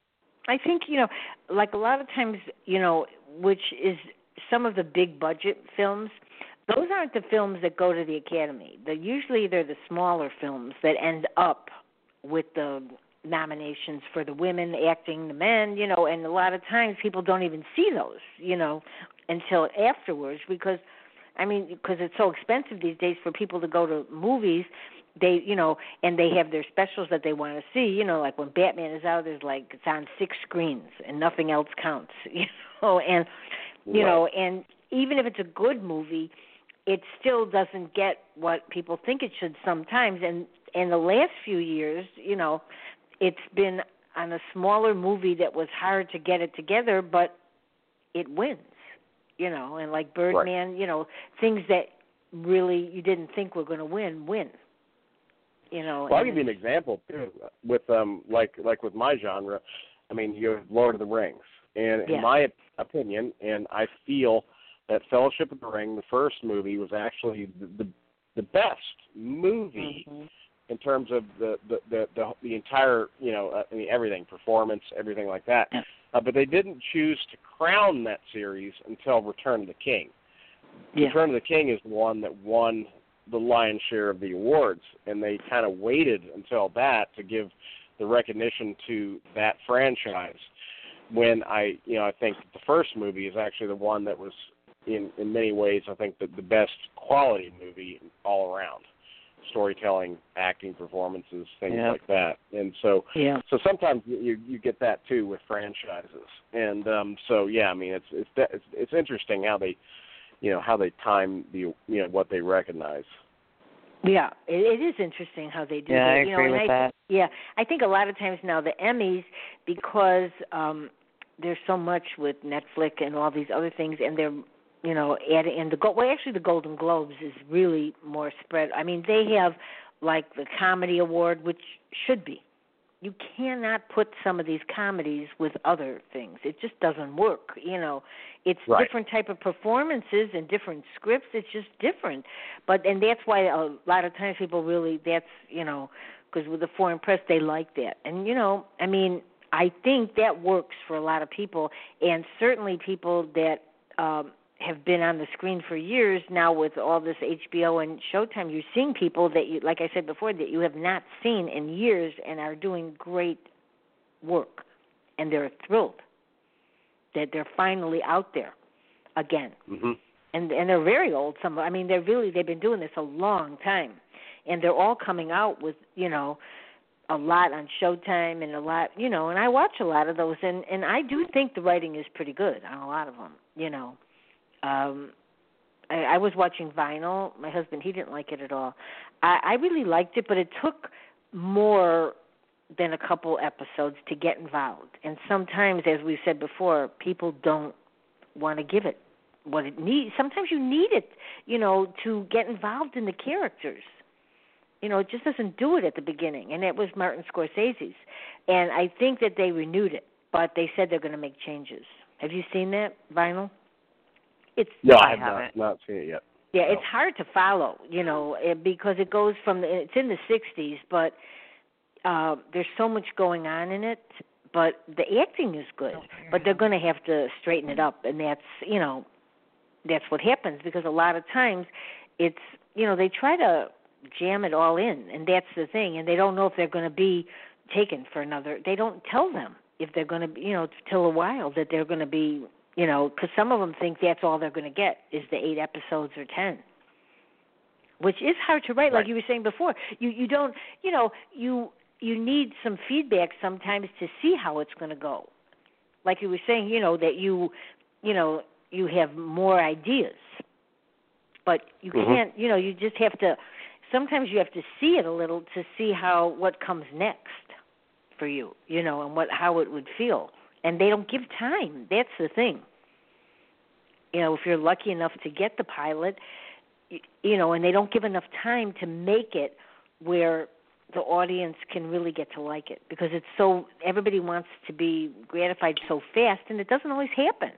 I think, you know, like a lot of times, you know, which is some of the big budget films, those aren't the films that go to the Academy. Usually they're the smaller films that end up with the nominations for the women acting, the men, you know, and a lot of times people don't even see those, you know, until afterwards, because it's so expensive these days for people to go to movies. They, you know, and they have their specials that they want to see, you know, like when Batman is out, there's like, it's on 6 screens and nothing else counts, you know, and, you know, and even if it's a good movie, it still doesn't get what people think it should sometimes. And in the last few years, you know, it's been on a smaller movie that was hard to get it together, but it wins, you know, and like Birdman, you know, things that really you didn't think were going to win. You know, well, I'll give you an example too. With like with my genre, I mean, you have Lord of the Rings, and in my opinion, and I feel that Fellowship of the Ring, the first movie, was actually the best movie in terms of the entire, you know, I mean, everything, performance, everything like that. Yeah. But they didn't choose to crown that series until Return of the King. Yeah. Return of the King is the one that won the lion's share of the awards, and they kind of waited until that to give the recognition to that franchise. When I think the first movie is actually the one that was in many ways, I think, the best quality movie all around. Storytelling, acting, performances, things like that. And so sometimes you get that too with franchises. And I mean, it's interesting how they, you know, how they time what they recognize. Yeah, it is interesting how they do that. I agree with that. I think a lot of times now the Emmys, because there's so much with Netflix and all these other things, and they're, you know, adding in the Golden Globes is really more spread. I mean, they have like the comedy award, which should be. You cannot put some of these comedies with other things. It just doesn't work, you know. It's different type of performances and different scripts. It's just different. And that's why a lot of times people really, that's, you know, because with the foreign press, they like that. And, you know, I mean, I think that works for a lot of people, and certainly people that have been on the screen for years now with all this HBO and Showtime. You're seeing people that you, like I said before, that you have not seen in years and are doing great work, and they're thrilled that they're finally out there again. Mm-hmm. And they're very old. They've been doing this a long time, and they're all coming out with, you know, a lot on Showtime and a lot, you know, and I watch a lot of those, and I do think the writing is pretty good on a lot of them, you know. I was watching Vinyl. My husband, he didn't like it at all. I really liked it, but it took more than a couple episodes to get involved. And sometimes, as we said before, people don't want to give it what it needs. Sometimes you need it, you know, to get involved in the characters. You know, it just doesn't do it at the beginning. And it was Martin Scorsese's. And I think that they renewed it, but they said they're going to make changes. Have you seen that, Vinyl? No, I have not seen it yet. Yeah, no. It's hard to follow, you know, because it goes from, it's in the 60s, but there's so much going on in it, but the acting is good. But they're going to have to straighten it up, and that's, you know, that's what happens, because a lot of times it's, you know, they try to jam it all in, and that's the thing, and they don't know if they're going to be taken for another. They don't tell them if they're going to be, you know, till a while that they're going to be, you know, because some of them think that's all they're going to get is the 8 episodes or 10, which is hard to write, like you were saying before. You don't, you know, you need some feedback sometimes to see how it's going to go. Like you were saying, you know, that you know, you have more ideas, but you can't, you know, you just have to, sometimes you have to see it a little to see what comes next for you, you know, and how it would feel. And they don't give time. That's the thing. you know, if you're lucky enough to get the pilot, you know, and they don't give enough time to make it where the audience can really get to like it, because it's so, everybody wants to be gratified so fast, and it doesn't always happen.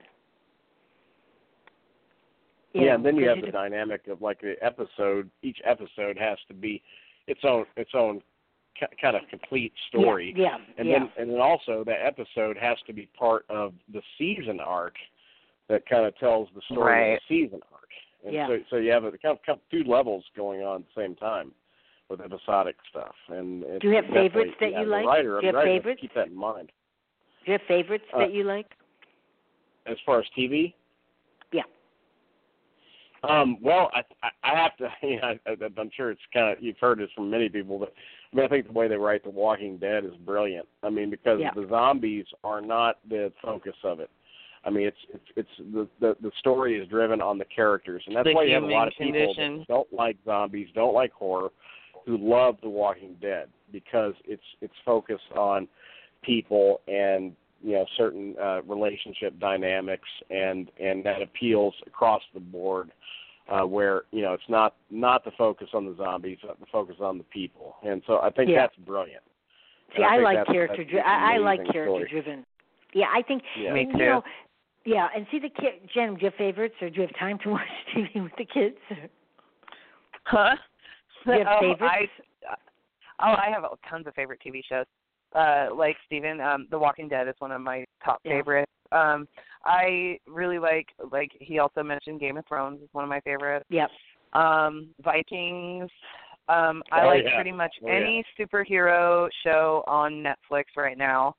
And then you have the dynamic of like the episode. Each episode has to be its own kind of complete story. And then also that episode has to be part of the season arc that kind of tells the story of the season arc. And so you have a kind of two levels going on at the same time with episodic stuff. And do you have favorites that you like? Do you have favorites? Keep that in mind. Do you have favorites that you like? As far as TV? Yeah. Well, I have to. You know, I'm sure it's kind of, you've heard this from many people, but I mean, I think the way they write The Walking Dead is brilliant. I mean, because the zombies are not the focus of it. I mean, it's the story is driven on the characters, and that's why you have a lot of people that don't like zombies, don't like horror, who love The Walking Dead, because it's focused on people and, you know, certain relationship dynamics, and that appeals across the board, where, you know, it's not the focus on the zombies, but the focus on the people. And so I think that's brilliant. See, I like character driven. I like character driven. Yeah, I think. Yeah. Me too. You know, yeah, and see Jen, do you have favorites, or do you have time to watch TV with the kids? Huh? Do you have favorites? I have tons of favorite TV shows. Like Steven, The Walking Dead is one of my top favorites. I really like he also mentioned Game of Thrones is one of my favorites. Yep. Vikings. I like pretty much any superhero show on Netflix right now.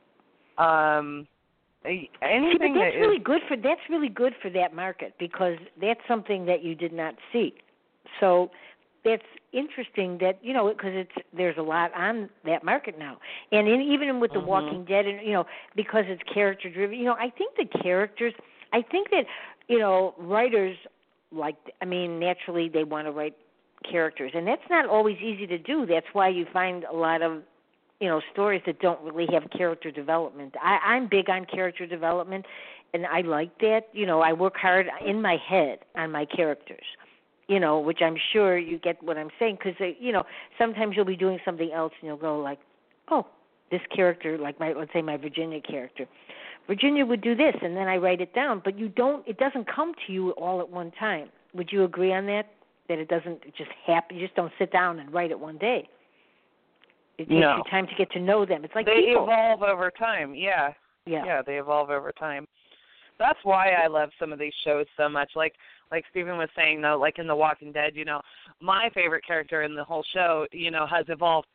Anything that's really good for that market, because that's something that you did not see. So that's interesting that, you know, because there's a lot on that market now. And even with The Walking Dead, and, you know, because it's character driven, you know, I think that, you know, writers naturally they want to write characters, and that's not always easy to do. That's why you find a lot of, you know, stories that don't really have character development. I'm big on character development, and I like that. You know, I work hard in my head on my characters, you know, which I'm sure you get what I'm saying, because, you know, sometimes you'll be doing something else and you'll go like, oh, this character, like let's say my Virginia character, Virginia would do this, and then I write it down, but it doesn't come to you all at one time. Would you agree on that? That it doesn't just happen, you just don't sit down and write it one day. It takes you time to get to know them. It's like they people. Evolve over time. Yeah, they evolve over time. That's why I love some of these shows so much. Like Stephen was saying, though, like in The Walking Dead, you know, my favorite character in the whole show, you know, has evolved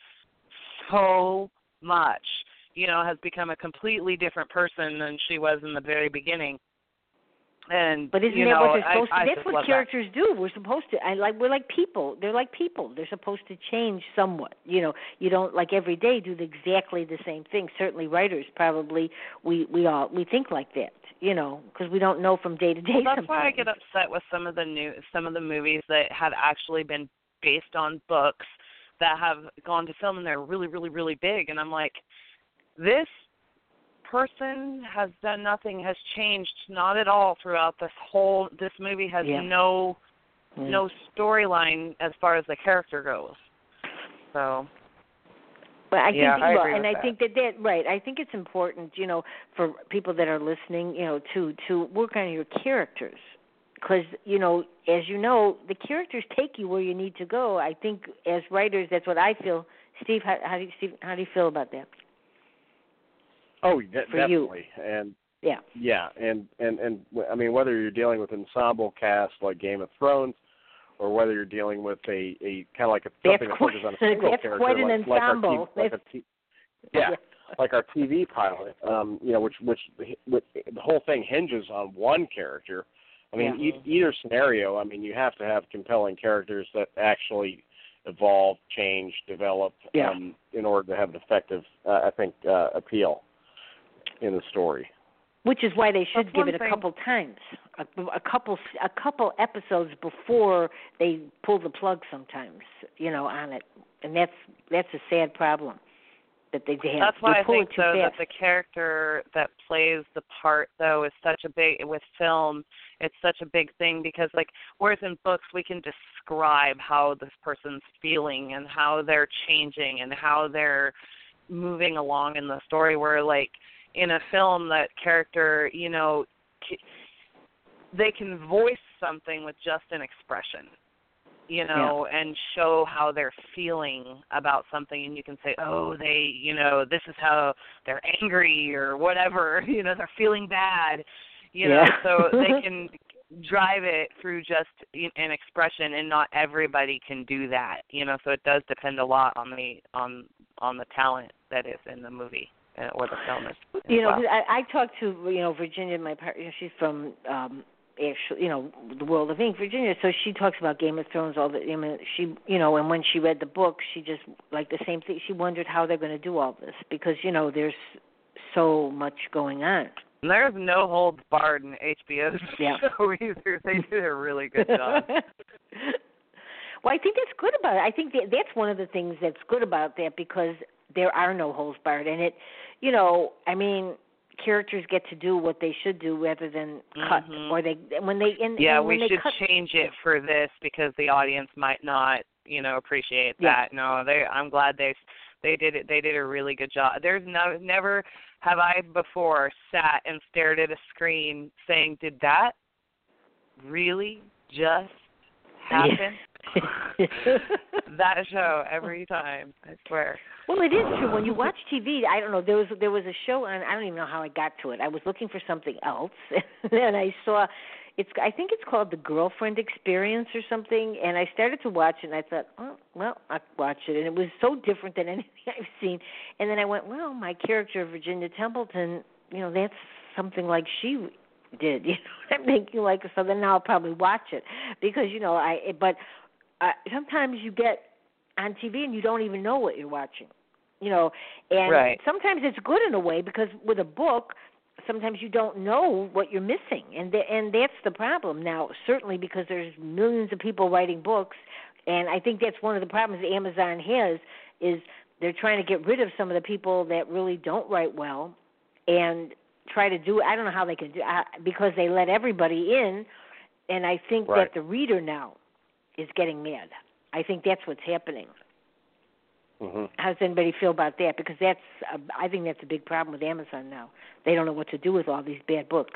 so much. You know, has become a completely different person than she was in the very beginning. But isn't that what they're supposed to? That's what characters do. We're supposed to. We're like people. They're like people. They're supposed to change somewhat. You know, you don't like every day do exactly the same thing. Certainly, writers probably we think like that. You know, because we don't know from day to day. Well, that's why I get upset with some of the movies that have actually been based on books that have gone to film, and they're really, really, really big. And I'm like, this person has done nothing, has changed not at all throughout this movie has no storyline as far as the character goes. So but I think I think that right. I think it's important, you know, for people that are listening, you know, to work on your characters, because, you know, as you know, the characters take you where you need to go. I think as writers, that's what I feel. Steve, how do you feel about that? Oh, definitely. And and I mean, whether you're dealing with an ensemble cast like Game of Thrones, or whether you're dealing with a kind of like something that focuses on a single character, quite an ensemble. Like our TV pilot, you know, which the whole thing hinges on one character. I mean, either scenario, I mean, you have to have compelling characters that actually evolve, change, develop, in order to have an effective, appeal in the story. Which is why they should give it a couple times, a couple episodes before they pull the plug sometimes, you know, on it, and that's a sad problem. that they have. That's why I think, though, that the character that plays the part, though, is such a big, with film, it's such a big thing because, like, whereas in books we can describe how this person's feeling and how they're changing and how they're moving along in the story, where, like, in a film, that character, you know, they can voice something with just an expression, you know, and show how they're feeling about something, and you can say, oh, they, you know, this is how they're angry or whatever, you know, they're feeling bad, you know, so they can drive it through just an expression, and not everybody can do that, you know, so it does depend a lot on the talent that is in the movie or the film. You know, I talked to, you know, Virginia, my partner, she's from actually, you know, the World of Ink, Virginia. So she talks about Game of Thrones all the. I mean, she, you know, and when she read the book, she just like the same thing. She wondered how they're going to do all this because, you know, there's so much going on. And there's no holds barred in HBO's show either. They did a really good job. Well, I think that's good about it. I think that's one of the things that's good about that because there are no holds barred, and it, you know, I mean, characters get to do what they should do rather than cut, or they when they we should change it for this because the audience might not, you know, appreciate that. No, I'm glad they did it. They did a really good job. There's never have I before sat and stared at a screen saying, "Did that really just happen?" That show every time, I swear. Well, it is true. When you watch TV, I don't know, there was a show, and I don't even know how I got to it. I was looking for something else, and I saw, I think it's called The Girlfriend Experience or something, and I started to watch it, and I thought, oh, well, I'll watch it. And it was so different than anything I've seen. And then I went, well, my character, Virginia Templeton, you know, that's something like she did. You know what I'm thinking? Like, so then now I'll probably watch it because, you know, but sometimes you get on TV and you don't even know what you're watching, you know, and sometimes it's good in a way because with a book, sometimes you don't know what you're missing, and that's the problem now, certainly because there's millions of people writing books, and I think that's one of the problems Amazon has is they're trying to get rid of some of the people that really don't write well and try to do, I don't know how they can do because they let everybody in, and I think that the reader now is getting mad. I think that's what's happening. Mm-hmm. How does anybody feel about that? Because I think that's a big problem with Amazon now. They don't know what to do with all these bad books.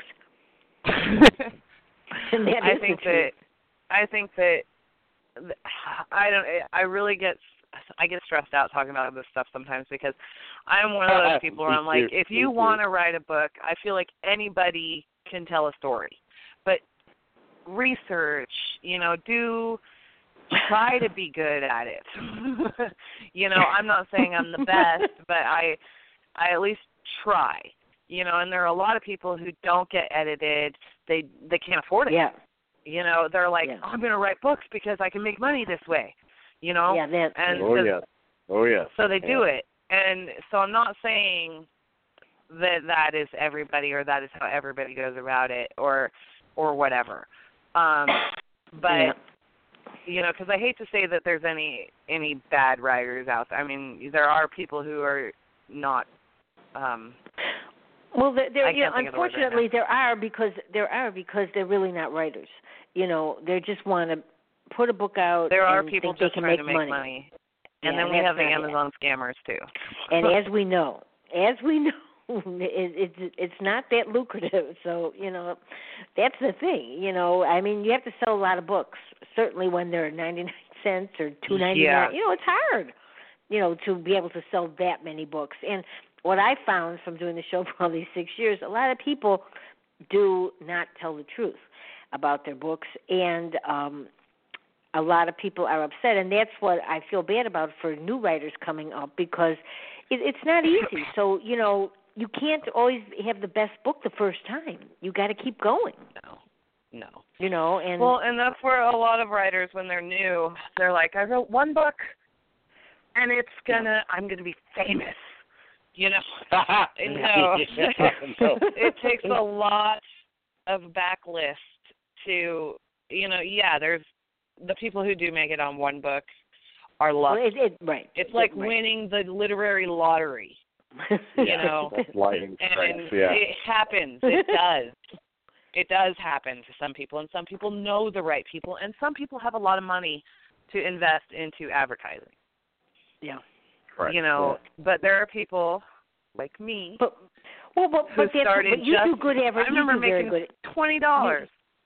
And I think that I get stressed out talking about this stuff sometimes because I'm one of those people where I'm like, if you want to write a book, I feel like anybody can tell a story, but research, you know, try to be good at it. You know, I'm not saying I'm the best, but I at least try. You know, and there are a lot of people who don't get edited. They can't afford it. Yeah. You know, they're like, oh, I'm going to write books because I can make money this way. You know? Yeah, Oh yeah. So they do it. And so I'm not saying that is everybody or that is how everybody goes about it or whatever. But you know, because I hate to say that there's any bad writers out there. I mean, there are people who are not. Well, unfortunately, there are because they're really not writers. You know, they just want to put a book out. There are people just trying to make money. And then we have the Amazon scammers too. And as we know, it's not that lucrative. So, you know, that's the thing. You know, I mean, you have to sell a lot of books. Certainly when they're 99 cents or $2.99. Yeah. You know, it's hard, you know, to be able to sell that many books. And what I found from doing the show for all these 6 years, a lot of people do not tell the truth about their books, and a lot of people are upset, and that's what I feel bad about for new writers coming up because it's not easy. So, you know, you can't always have the best book the first time. You got to keep going. No. You know, and that's where a lot of writers, when they're new, they're like, I wrote one book, and I'm gonna be famous. You know, it takes a lot of backlist to, you know, there's the people who do make it on one book our luck. Well, It's like winning the literary lottery. You know, lightning strikes. And it happens. It does. It does happen to some people, and some people know the right people, and some people have a lot of money to invest into advertising. Yeah. Correct. You know, but there are people like me who started you do good I remember making $20.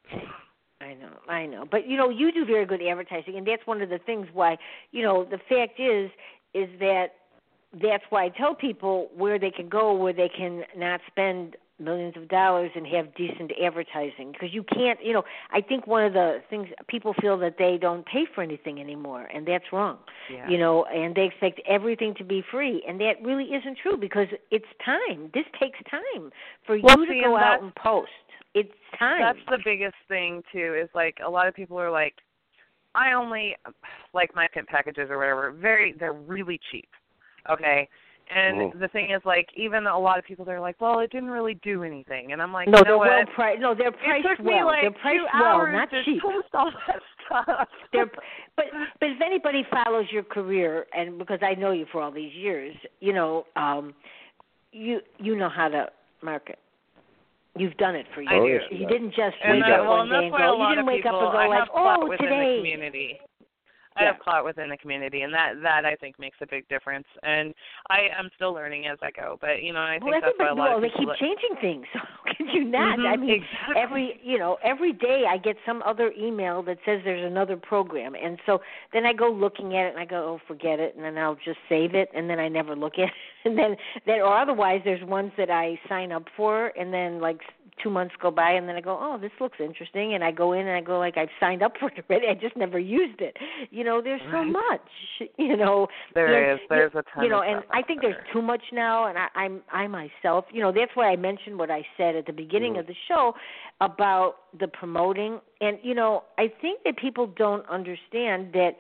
I know. But, you know, you do very good advertising, and that's one of the things why, you know, the fact is that that's why I tell people where they can go, where they can not spend millions of dollars and have decent advertising, because you can't, you know, I think one of the things, people feel that they don't pay for anything anymore, and that's wrong. Yeah. You know, and they expect everything to be free, and that really isn't true, because it's time. This takes time for you to go out and post. It's time. That's the biggest thing too, is like a lot of people are like, I only like my print packages or whatever, they're really cheap. Okay. And the thing is, like, even a lot of people, they're like, well, it didn't really do anything. And I'm like, no, you know they're what? well priced. No, they're priced it took me well. like they're priced 2 hours well, not to cheap. post all that stuff. But if anybody follows your career, and because I know you for all these years, you know, you know how to market. You've done it for years. You didn't just wake up one day and go. You didn't wake up and go like, oh, today. I have clout within the community, and that I think makes a big difference. And I am still learning as I go. But, you know, I think that's why a lot of people... they keep changing things. How can you not? Mm-hmm, I mean, exactly. every day I get some other email that says there's another program. And so then I go looking at it, and I go, oh, forget it, and then I'll just save it, and then I never look at it. And then or otherwise there's ones that I sign up for, and then, like, 2 months go by, and then I go, oh, this looks interesting, and I go in and I go, like, I've signed up for it already. I just never used it. You know, there's so much. You know, there's a ton. You know, of and I think there's too much now. And I myself, you know, that's why I mentioned what I said at the beginning of the show about the promoting. And you know, I think that people don't understand that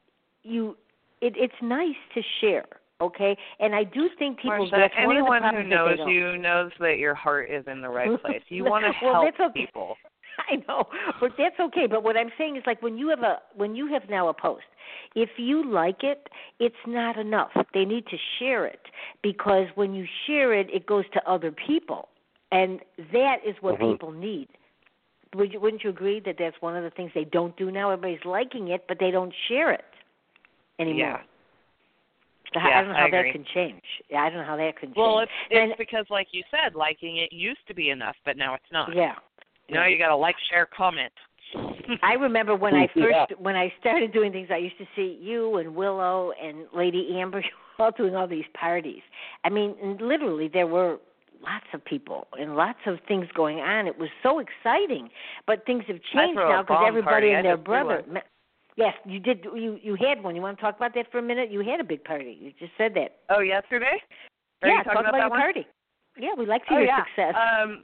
it's nice to share. Okay, and I do think people. Marsha, anyone who knows you knows that your heart is in the right place. You want to help people. I know, but that's okay. But what I'm saying is, like, when you have now a post, if you like it, it's not enough. They need to share it, because when you share it, it goes to other people, and that is what people need. Wouldn't you agree that that's one of the things they don't do now? Everybody's liking it, but they don't share it anymore. Yeah. I don't know how that can change. I don't know how that can change. Well, it's because, like you said, liking it used to be enough, but now it's not. Yeah. Now you got to like, share, comment. I remember when I started doing things, I used to see you and Willow and Lady Amber all doing all these parties. I mean, literally, there were lots of people and lots of things going on. It was so exciting. But things have changed now because everybody and their brother. Yes, you did. You had one. You want to talk about that for a minute? You had a big party. You just said that. Oh, yesterday? Talk about your party. Yeah, we'd like to hear your success.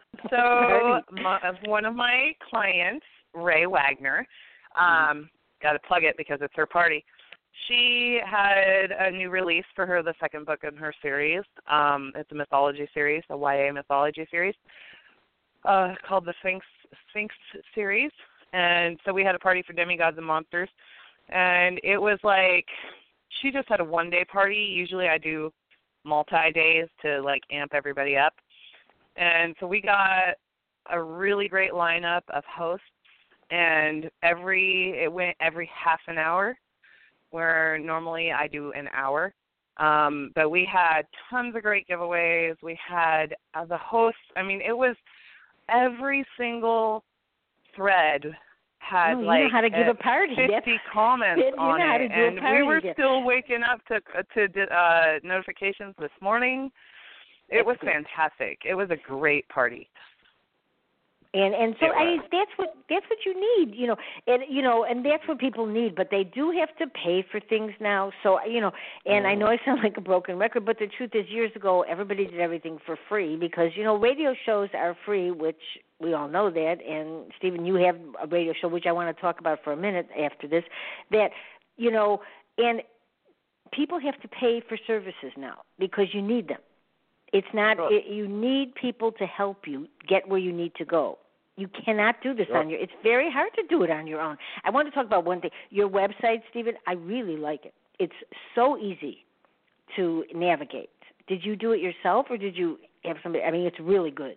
So one of my clients, Ray Wagner, got to plug it because it's her party. She had a new release for her, the second book in her series. It's a mythology series, a YA mythology series, called the Sphinx series. And so we had a party for Demigods and Monsters. And it was like, she just had a one-day party. Usually I do multi-days to, like, amp everybody up. And so we got a really great lineup of hosts. And it went every half an hour, where normally I do an hour. But we had tons of great giveaways. We had the hosts. I mean, it was every single thread had you know how to give a party. 50 comments on it, and we were still waking up to notifications this morning. It was fantastic. It was a great party. And so that's what you need, and that's what people need, but they do have to pay for things now. So, and I know I sound like a broken record, but the truth is, years ago everybody did everything for free because, radio shows are free, which we all know that. And Stephen, you have a radio show, which I want to talk about for a minute after this, that, and people have to pay for services now because you need them. It's not. You need people to help you get where you need to go. You cannot do this on your. It's very hard to do it on your own. I want to talk about one thing. Your website, Stephen, I really like it. it's so easy to navigate. Did you do it yourself, or did you have somebody? I mean, it's really good.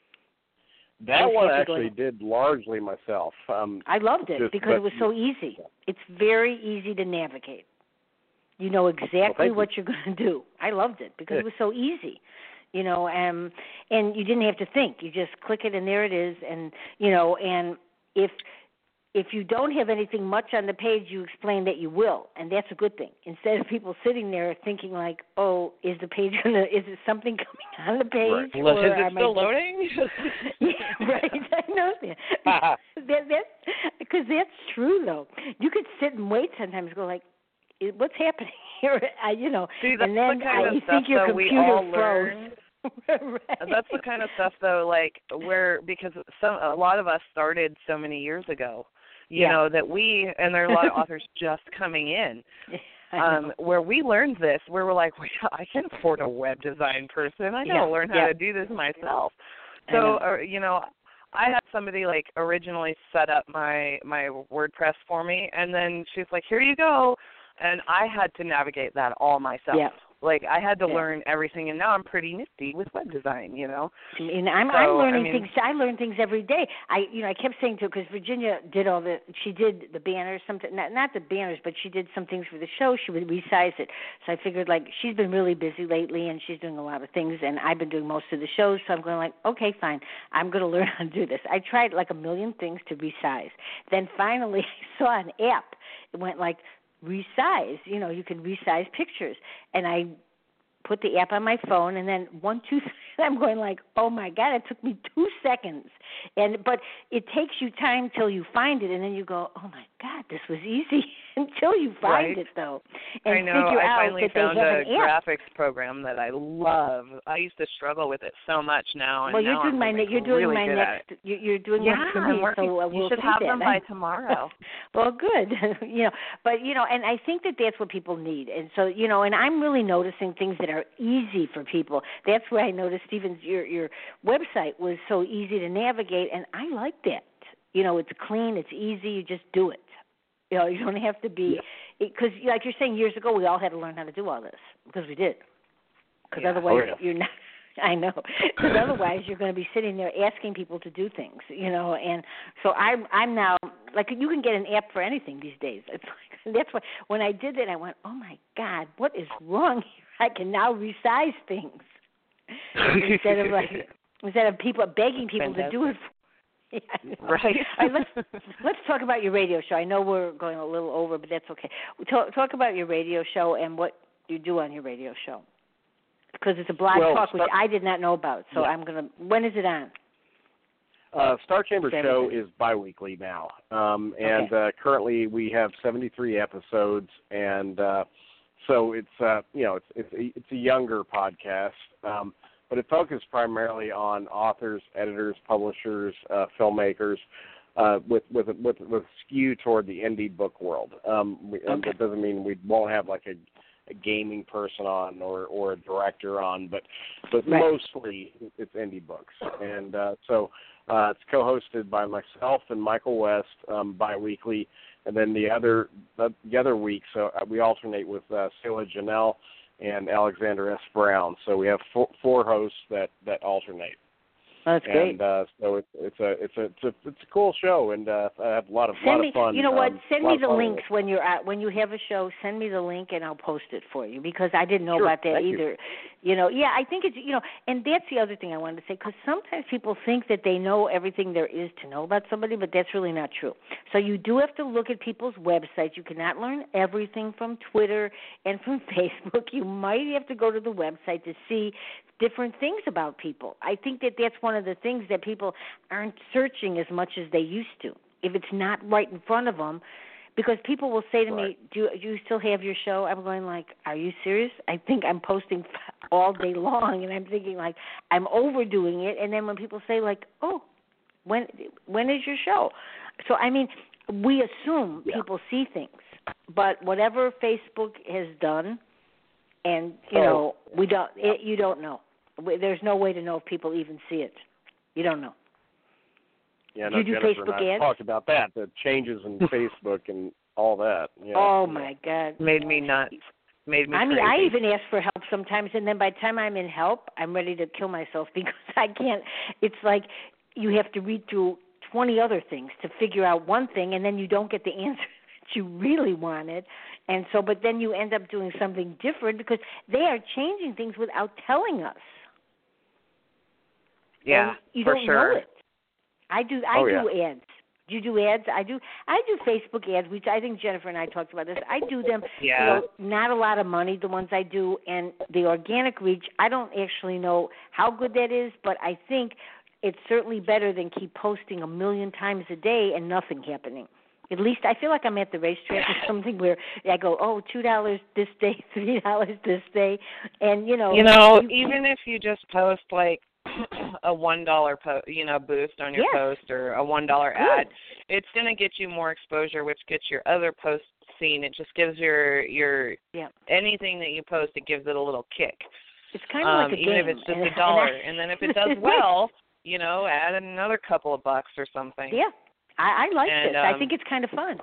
That one I actually did largely myself. I loved it because it was so easy. It's very easy to navigate. You know exactly what you're going to do. I loved it because it was so easy, you know, and you didn't have to think. You just click it and there it is, and you know, and if you don't have anything much on the page, you explain that you will, and that's a good thing. Instead of people sitting there thinking like, "Oh, is the page is it something coming on the page? Right. Or is it still loading?" Yeah, right. I know that. Because that's true, though. You could sit and wait sometimes. Go like, "What's happening here?" You know, see, that's and then the kind of you stuff think your that computer we all froze. learn. Right. That's the kind of stuff, though, like because a lot of us started so many years ago. You know, that and there are a lot of authors just coming in, where we learned this, where we're like, wait, I can't afford a web design person. I got to learn how to do this myself. So, you know, I had somebody, like, originally set up my WordPress for me, and then she's like, here you go. And I had to navigate that all myself. Yeah. Like, I had to learn everything, and now I'm pretty nifty with web design, you know. And I'm learning things. I learn things every day. I kept saying to her, because Virginia did she did the banners, something, not the banners, but she did some things for the show. She would resize it. So I figured, like, she's been really busy lately, and she's doing a lot of things, and I've been doing most of the shows, so I'm going like, okay, fine. I'm going to learn how to do this. I tried, like, a million things to resize. Then finally I saw an app. It went like, resize, you know, you can resize pictures, and I put the app on my phone, and then 1, 2, 3, I'm going like, oh my God, it took me 2 seconds, but it takes you time till you find it, and then you go, oh my God, this was easy until you find it though, and I know. figure I out finally that found they have a an app. graphics program that I love. I used to struggle with it so much now, and well, you're doing really my next. You're doing one for me, so you should have them by tomorrow. Well, good. You know, but you know, and I think that that's what people need, and so you know, and I'm really noticing things that are easy for people. That's where I noticed, Stevens, your website was so easy to navigate, and I like that. You know, it's clean, it's easy, you just do it. You know, you don't have to be, because like you're saying, years ago we all had to learn how to do all this, because we did. Because otherwise you're not, I know, because otherwise you're going to be sitting there asking people to do things, you know, and so I'm now, like, you can get an app for anything these days. It's like, that's why, when I did that, I went, oh my God, what is wrong here? I can now resize things instead of people begging people to do it. Yeah. Right. All right, let's talk about your radio show. I know we're going a little over, but that's okay. Talk about your radio show and what you do on your radio show, because it's a blog talk, which I did not know about. So I'm gonna. When is it on? Star Chamber show is biweekly now, and currently we have 73 episodes, and so it's it's a younger podcast. But it focuses primarily on authors, editors, publishers, filmmakers, with a skew toward the indie book world. That doesn't mean we won't have like a gaming person on or a director on, but mostly it's indie books. And so it's co-hosted by myself and Michael West bi-weekly, and then the other weeks we alternate with Selah Janelle and Alexander S. Brown. So we have four hosts that alternate. That's great. And so it's a cool show, and I have a lot of fun. You know what? Send me the links when you have a show. Send me the link, and I'll post it for you, because I didn't know about that either. You know, I think it's and that's the other thing I wanted to say, because sometimes people think that they know everything there is to know about somebody, but that's really not true. So you do have to look at people's websites. You cannot learn everything from Twitter and from Facebook. You might have to go to the website to see different things about people. I think that that's one of the things that people aren't searching as much as they used to, if it's not right in front of them, because people will say to me, do you still have your show? I'm going like, are you serious? I think I'm posting all day long, and I'm thinking like I'm overdoing it, and then when people say like, oh, when is your show? So, I mean, we assume people see things, but whatever Facebook has done, and we don't. You don't know. There's no way to know if people even see it. You don't know. Yeah, do you do Jennifer Facebook and I ads? Talked about that. The changes in Facebook, and all that. Yeah. Oh my God. Made me nuts. Made me crazy. I even ask for help sometimes, and then by the time I'm in help, I'm ready to kill myself because I can't. It's like you have to read through 20 other things to figure out one thing, and then you don't get the answer that you really wanted. And so, but then you end up doing something different because they are changing things without telling us. Yeah, and you for don't sure. know it. I do ads. Do you do ads? I do Facebook ads, which I think Jennifer and I talked about this. I do them, not a lot of money, the ones I do, and the organic reach, I don't actually know how good that is, but I think it's certainly better than keep posting 1 million times a day and nothing happening. At least I feel like I'm at the racetrack or something where I go, $2 this day, $3 this day, and even if you just post like a $1 boost on your post or a $1 ad, it's going to get you more exposure, which gets your other posts seen. It just gives your anything that you post, it gives it a little kick. It's kind of like a even game. if it's just $1, and then if it does well, add another couple of bucks or something. Yeah, I like this. I think it's kind of fun.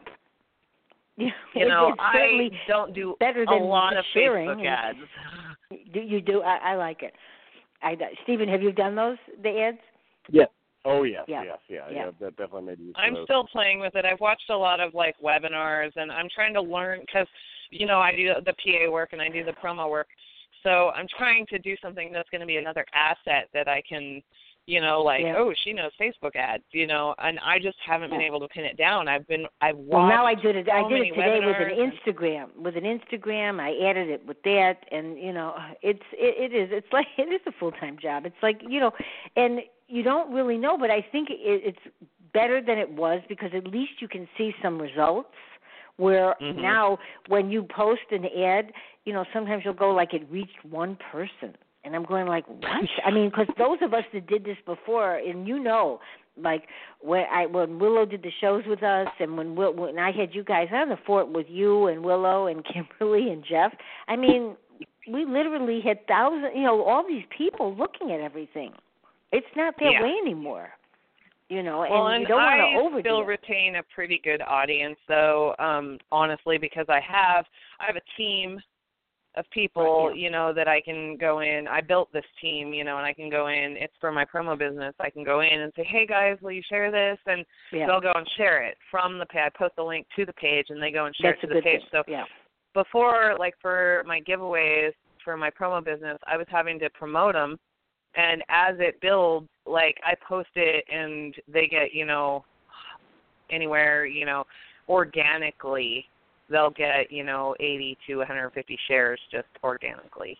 I don't do better a than lot of sharing. Facebook ads. You do? I like it. Stephen, have you done the ads? Yeah. Oh, yes. Yeah. That definitely made use I'm of those. still playing with it. I've watched a lot of, webinars, and I'm trying to learn because, I do the PA work and I do the promo work. So I'm trying to do something that's going to be another asset that I can, oh, she knows Facebook ads, and I just haven't been able to pin it down. I've watched now I did it. I did it today with an Instagram. With an Instagram, I added it with that, and it's like it is a full-time job. It's like and you don't really know, but I think it's better than it was because at least you can see some results. Where now, when you post an ad, sometimes you'll go like it reached one person. And I'm going like, what? I mean, because those of us that did this before, and like when Willow did the shows with us, and when I had you guys on the fort with you and Willow and Kimberly and Jeff, I mean, we literally had thousands, all these people looking at everything. It's not that way anymore, and you don't want to overdo it. I still retain a pretty good audience, though, honestly, because I have a team of people, that I can go in. I built this team, and I can go in. It's for my promo business. I can go in and say, hey, guys, will you share this? And they'll go and share it from the page. I post the link to the page, and they go and share it to the page. So before, for my giveaways for my promo business, I was having to promote them. And as it builds, I post it, and they get, anywhere, organically, they'll get, 80 to 150 shares just organically.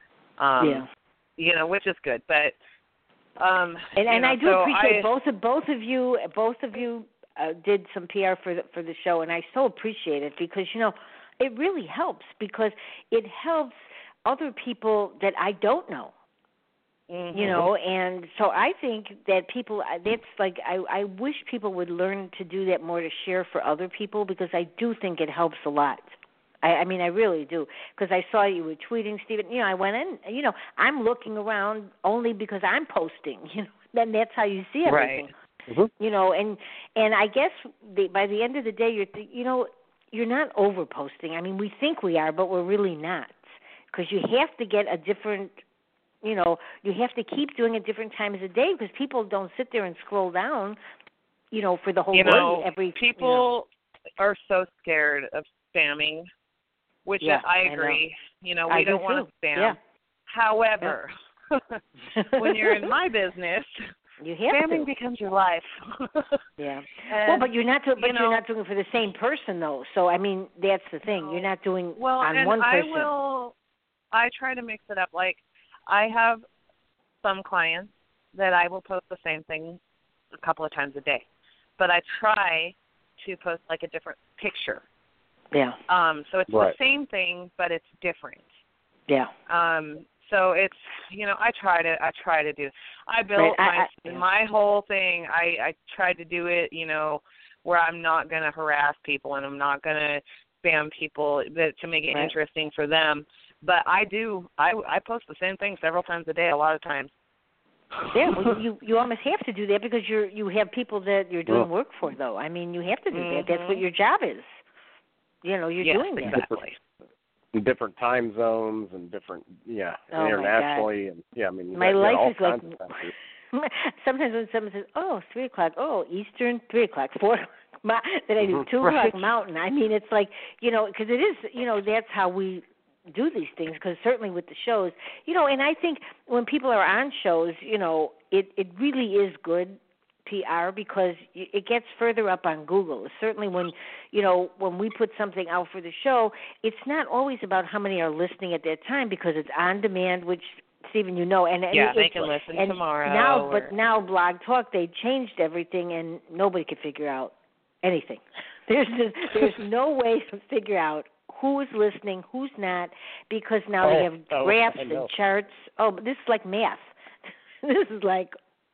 Which is good. But and I do appreciate both of you did some PR for the show, and I so appreciate it because it really helps because it helps other people that I don't know. And so I think that people, that's like, I wish people would learn to do that more, to share for other people, because I do think it helps a lot. I mean, I really do, because I saw you were tweeting, Stephen. I went in, I'm looking around only because I'm posting, then that's how you see everything. Right. And I guess by the end of the day, you're not over posting. I mean, we think we are, but we're really not, because you have to get a different, you have to keep doing it different times a day, because people don't sit there and scroll down, for the whole day. Every people are so scared of spamming, which I agree. We don't want to spam. Yeah. However, when you're in my business, spamming becomes your life. But you're not. You're not doing it for the same person, though. So I mean, that's the thing. You're not doing on one person. I try to mix it up. I have some clients that I will post the same thing a couple of times a day, but I try to post a different picture. Yeah. So it's the same thing, but it's different. Yeah. So it's I try to do. I built my whole thing. I tried to do it where I'm not going to harass people and I'm not going to spam people to make it interesting for them. But I post the same thing several times a day, a lot of times. Yeah, well, you almost have to do that because you have people that you're doing work for, though. I mean, you have to do that. That's what your job is. You're doing that. Exactly. Different time zones and different, internationally, and I mean, my life all is like. kinds of factors. Sometimes when someone says, 3 o'clock, Eastern, 3 o'clock, 4 o'clock, then I do 2 o'clock Mountain. I mean, it's like, because it is, that's how we do these things, because certainly with the shows, and I think when people are on shows, it really is good PR because it gets further up on Google. Certainly when we put something out for the show, it's not always about how many are listening at that time because it's on demand, which Stephen, and they can listen tomorrow. Now Blog Talk, they changed everything, and nobody could figure out anything. There's no way to figure out who is listening, who's not, because now they have graphs and charts. This is like math. This is like,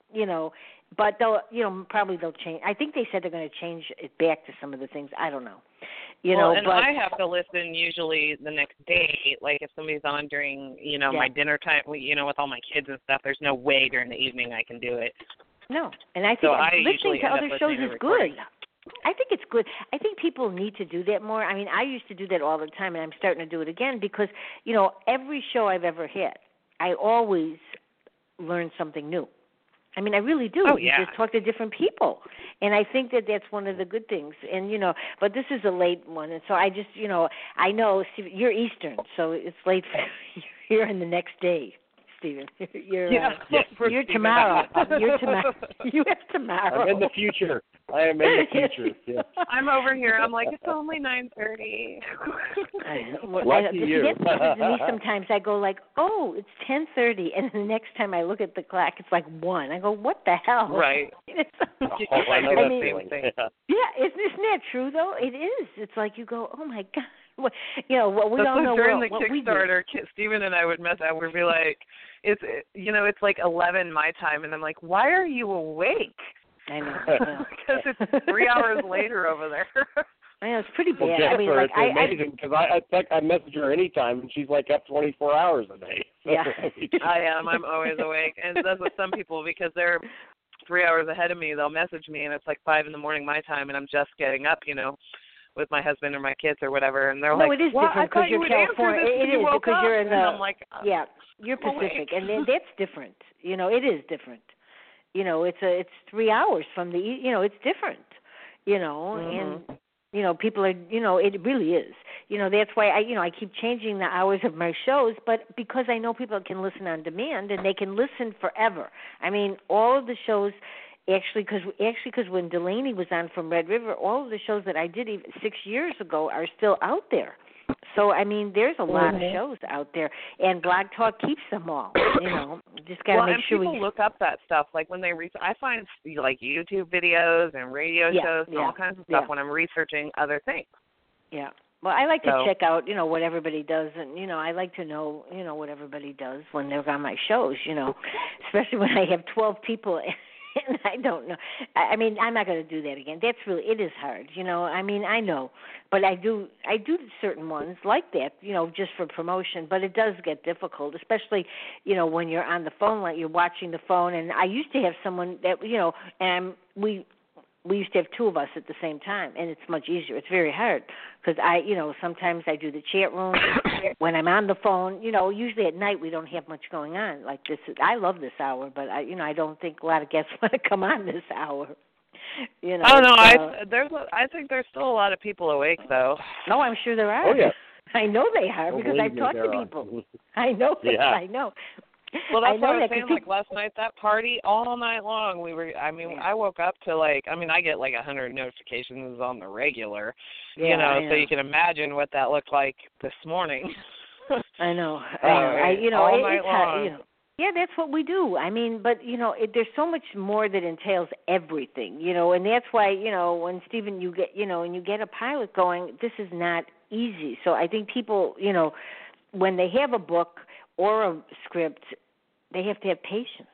but probably they'll change. I think they said they're going to change it back to some of the things. I don't know. I have to listen usually the next day. Like if somebody's on during, my dinner time, with all my kids and stuff, there's no way during the evening I can do it. No, and I think listening to other shows is good. I think it's good. I think people need to do that more. I mean, I used to do that all the time, and I'm starting to do it again because, every show I've ever had, I always learn something new. I mean, I really do. Oh, yeah. You just talk to different people. And I think that that's one of the good things. And, but this is a late one. And so I just, I know, Steve, you're Eastern, so it's late for you. You're in the next day, Stephen. You're tomorrow. You're tomorrow. You have tomorrow. I'm in the future. I am in the future. Yeah. I'm over here. I'm like, it's only 9:30. Lucky you. Me sometimes I go like, it's 10:30, and the next time I look at the clock, it's like 1. I go, what the hell? Right. I know that feeling. Yeah, isn't that true though? It is. It's like you go, oh my God. What we all know. During the Kickstarter, Stephen and I would mess up. We'd be like, it's like 11 my time, and I'm like, why are you awake? I know. Because it's 3 hours later over there. I know, it's pretty bad. Well, Jennifer, I mean, like, it's amazing because I message her anytime, and she's like up 24 hours a day. Yeah. I am. I'm always awake, and that's with some people because they're 3 hours ahead of me. They'll message me, and it's like 5 in the morning my time, and I'm just getting up, with my husband or my kids or whatever, and they're like, it is different because you're California. It is because you're in the. And I'm like, you're Pacific, and that's different. It is different. It's 3 hours from the. It's different. Mm-hmm. And people are. It really is. That's why I keep changing the hours of my shows, but because I know people can listen on demand and they can listen forever. I mean, all of the shows. Actually, because when Delaney was on from Red River, all of the shows that I did even 6 years ago are still out there. So, I mean, there's a lot of shows out there, and Blog Talk keeps them all. Just got to make sure people look up that stuff. Like when I find like YouTube videos and radio shows and all kinds of stuff when I'm researching other things. Yeah. Well, I like to check out, what everybody does, and, I like to know, what everybody does when they're on my shows, especially when I have 12 people. And I don't know. I mean, I'm not going to do that again. It is hard, I mean, I know. But I do certain ones like that, just for promotion. But it does get difficult, especially, when you're on the phone, like you're watching the phone. And I used to have someone that, and we used to have two of us at the same time, and it's much easier. It's very hard because sometimes I do the chat room when I'm on the phone. Usually at night we don't have much going on like this. I love this hour, but I don't think a lot of guests want to come on this hour. Oh no, I think there's still a lot of people awake though. No, I'm sure there are. Oh yeah. I know they are because I've talked to people. I know. Yeah. I know. Well, that's what I was saying, like last night, that party, all night long, I woke up to I get like 100 notifications on the regular, so you can imagine what that looked like this morning. I know. All night long. Yeah, that's what we do. I mean, but, there's so much more that entails everything, and that's why, when Stephen, you get, and you get a pilot going, this is not easy. So I think people, when they have a book or a script, they have to have patience.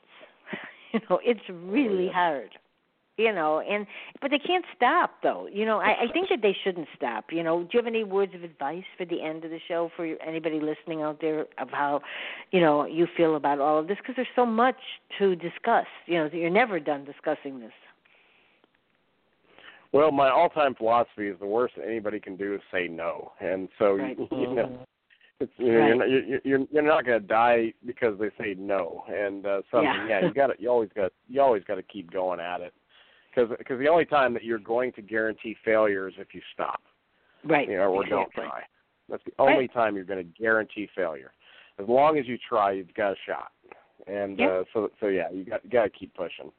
It's really hard. But they can't stop though. I think that they shouldn't stop. Do you have any words of advice for the end of the show for anybody listening out there of how, you feel about all of this? Because there's so much to discuss. You're never done discussing this. Well, my all-time philosophy is the worst that anybody can do is say no, and so Right. it's, you're not going to die because they say no, and you always got to keep going at it, because the only time that you're going to guarantee failure is if you stop, right? Or don't try. That's the only time you're going to guarantee failure. As long as you try, you've got a shot, and you got to keep pushing.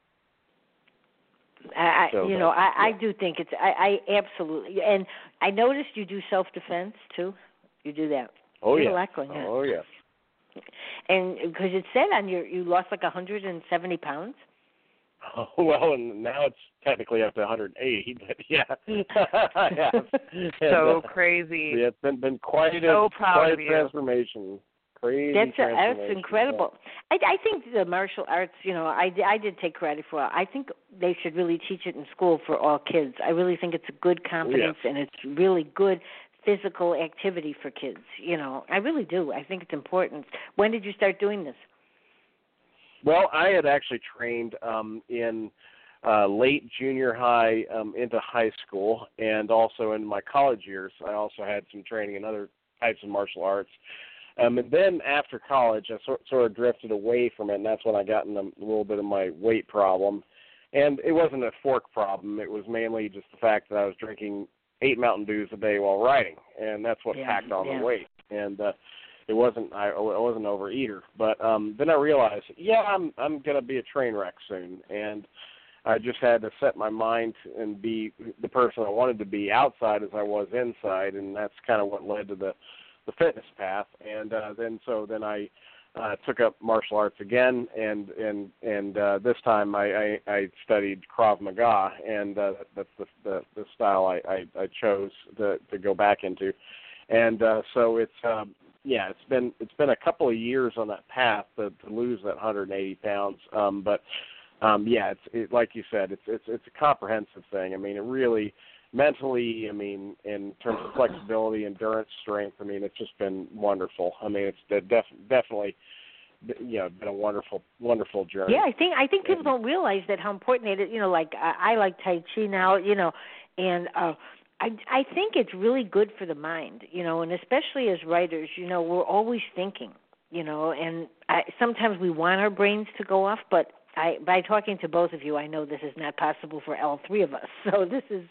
I do think it's. I absolutely, and I noticed you do self-defense too. You do that. Oh yeah. Oh yeah. And because it said on you lost like 170 pounds. Oh, well, and now it's technically up to 180, but yeah. So crazy. Yeah, it's been quite a transformation. Crazy That's incredible. Yeah. I think the martial arts, I did take karate for a while. I think they should really teach it in school for all kids. I really think it's a good confidence and it's really good physical activity for kids. I really do. I think it's important. When did you start doing this? Well, I had actually trained in late junior high into high school, and also in my college years. I also had some training in other types of martial arts. And then after college, I sort of drifted away from it, and that's when I got in a little bit of my weight problem. And it wasn't a fork problem. It was mainly just the fact that I was drinking 8 Mountain Dews a day while riding, and that's what packed on the weight. And I wasn't an overeater. But then I realized, I'm going to be a train wreck soon, and I just had to set my mind and be the person I wanted to be outside as I was inside, and that's kind of what led to the fitness path. And then I took up martial arts again, and this time I studied Krav Maga, and that's the style I chose to go back into. And so it's been a couple of years on that path to lose that 180 pounds. It's like you said, it's a comprehensive thing. I mean, it really mentally, in terms of flexibility, endurance, strength, it's just been wonderful. It's definitely, been a wonderful journey. Yeah, I think people don't realize that how important it is. Like I like Tai Chi now, and I think it's really good for the mind, and especially as writers, we're always thinking, and sometimes we want our brains to go off, but by talking to both of you, I know this is not possible for all three of us. So this is,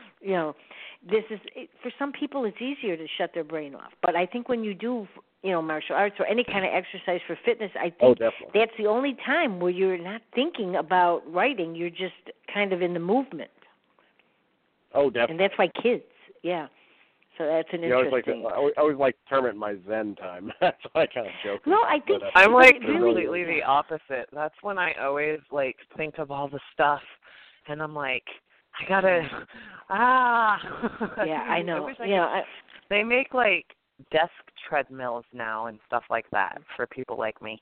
for some people it's easier to shut their brain off. But I think when you do, martial arts or any kind of exercise for fitness, I think that's the only time where you're not thinking about writing. You're just kind of in the movement. Oh, definitely. And that's why kids, So that's an interesting. I always like to term it my Zen time. That's why I kind of joke. No, I think I'm completely the opposite. That's when I always think of all the stuff, and I'm like, I gotta Yeah, I know. They make desk treadmills now and stuff like that for people like me.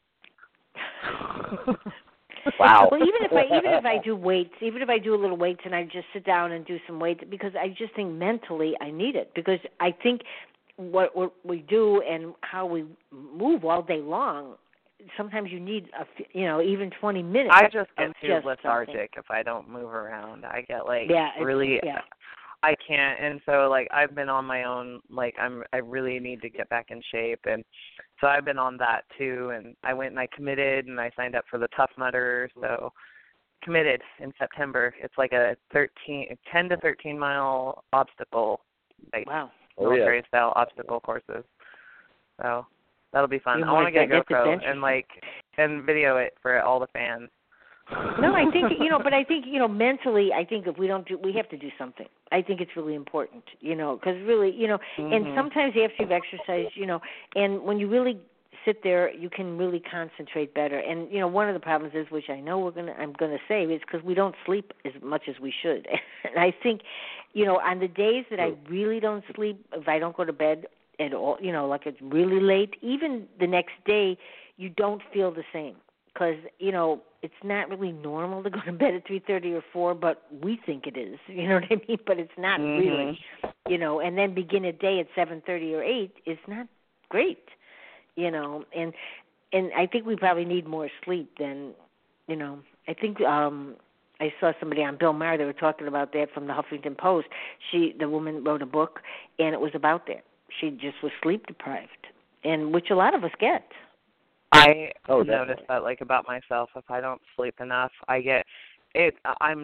Wow. Well, even if I do weights, even if I do a little weights and I just sit down and do some weights, because I just think mentally I need it, because I think what we do and how we move all day long, sometimes you need even 20 minutes. I just get too lethargic if I don't move around. I get really. Yeah. I can't, and so I've been on my own. I really need to get back in shape, and so I've been on that too. And I went and I committed, and I signed up for the Tough Mudder. So committed in September. It's like a 10 to 13 mile obstacle, military style obstacle courses. So that'll be fun. I want to get a GoPro and video it for all the fans. No, I think but I think mentally, I think if we have to do something. I think it's really important, because really, and sometimes after you've exercised, and when you really sit there, you can really concentrate better. And one of the problems is, which I know I'm gonna say, is because we don't sleep as much as we should. And I think, on the days that I really don't sleep, if I don't go to bed at all, it's really late, even the next day, you don't feel the same. Because, it's not really normal to go to bed at 3:30 or 4, but we think it is, you know what I mean? But it's not really, and then begin a day at 7:30 or 8 is not great, and I think we probably need more sleep than, I think I saw somebody on Bill Maher. They were talking about that from the Huffington Post. The woman wrote a book, and it was about that. She just was sleep deprived, and which a lot of us get. I noticed that, like, about myself. If I don't sleep enough, I get it.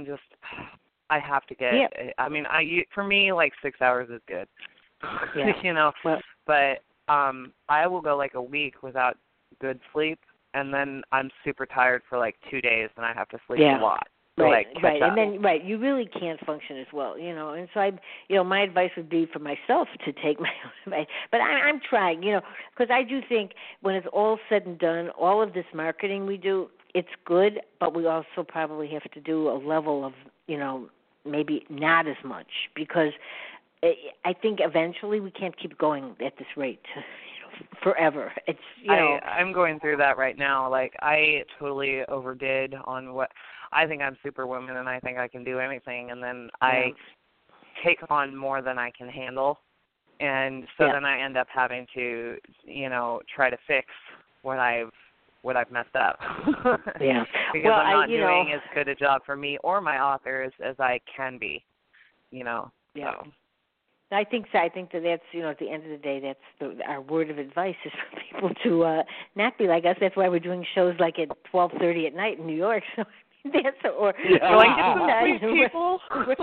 I have to get. Yeah. I mean, for me, like 6 hours is good. Yeah. You know, well, but I will go like a week without good sleep, and then I'm super tired for like 2 days, and I have to sleep a lot. Right, like, right, up. and then you really can't function as well, you know. And so my advice would be for myself to take my own advice. But I'm trying, you know, because I do think when it's all said and done, all of this marketing we do, it's good, but we also probably have to do a level of, you know, maybe not as much, because I think eventually we can't keep going at this rate forever. It's, you know, I'm going through that right now. Like, I totally overdid on what I think. I'm Superwoman, and I think I can do anything, and then I take on more than I can handle, and so then I end up having to, you know, try to fix what I've messed up. Yeah. Because I'm not doing as good a job for me or my authors as I can be, you know. Yeah. So. I think so. I think that's, you know, at the end of the day, that's our word of advice is for people to not be like us. That's why we're doing shows like at 12:30 at night in New York. So that's we're like people.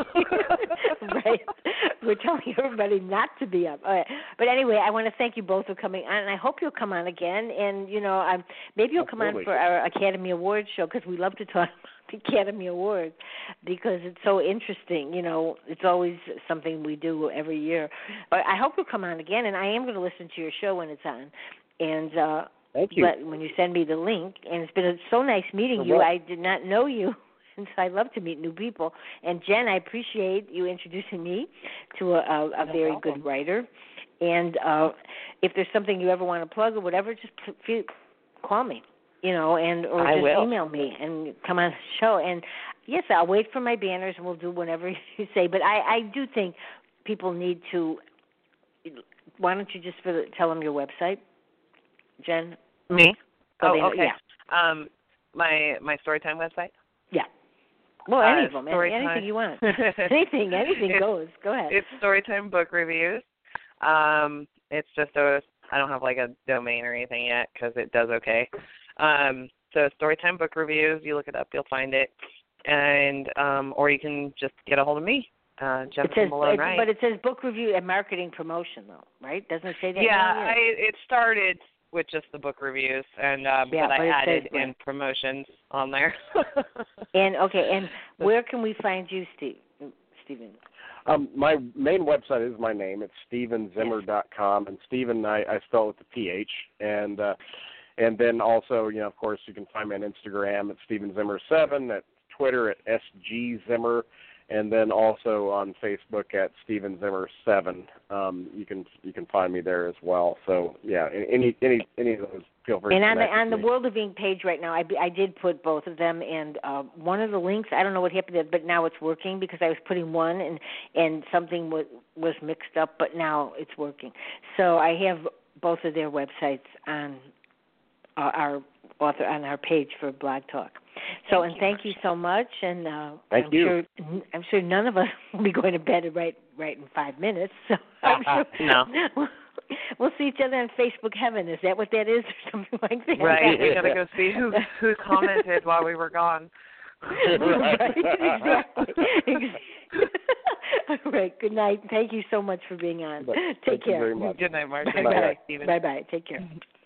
Right. We're telling everybody not to be up. All right. But anyway, I want to thank you both for coming on, and I hope you'll come on again. And, you know, maybe you'll come on for our Academy Awards show, because we love to talk about the Academy Awards, because it's so interesting. You know, it's always something we do every year. But I hope you'll come on again, and I am going to listen to your show when it's on. And thank you. When you send me the link, and it's been so nice meeting you. I did not know you, and so I love to meet new people. And Jen, I appreciate you introducing me to a very good writer. And if there's something you ever want to plug or whatever, just call me, you know, or just email me and come on the show. And yes, I'll wait for my banners, and we'll do whatever you say. But I do think people need to. Why don't you just tell them your website, Jen? Me? So okay. Yeah. My Storytime website? Yeah. Well, any of them. Anything you want. anything goes. Go ahead. It's Storytime Book Reviews. It's just I don't have like a domain or anything yet, because it does okay. So Storytime Book Reviews, you look it up, you'll find it. And or you can just get a hold of me. Jennifer Malone Wright. But it says book review and marketing promotion, though, right? Doesn't it say that? Yeah, it started with just the book reviews, and but I added in promotions on there. And where can we find you, Stephen? My main website is my name. It's StephenZimmer.com, and Stephen I spell with the PH, and then also, you know, of course, you can find me on Instagram at StephenZimmer7, at Twitter at SGZimmer, and then also on Facebook at StephenZimmer7. You can find me there as well. So yeah, any of those, feel free. And on the World of Ink page right now, I did put both of them, and one of the links, I don't know what happened to it, but now it's working, because I was putting one and something was mixed up, but now it's working. So I have both of their websites on our page for Blog Talk. So, thank you so much, and I'm sure none of us will be going to bed right in 5 minutes. So I'm sure no. We'll see each other on Facebook Heaven. Is that what that is, or something like that? Right. We gotta go see who commented while we were gone. Right. Exactly. All right. Good night. Thank you so much for being on. Take care. Thank you very much. Good night, Marcia. Bye-bye. Bye-bye. Take care.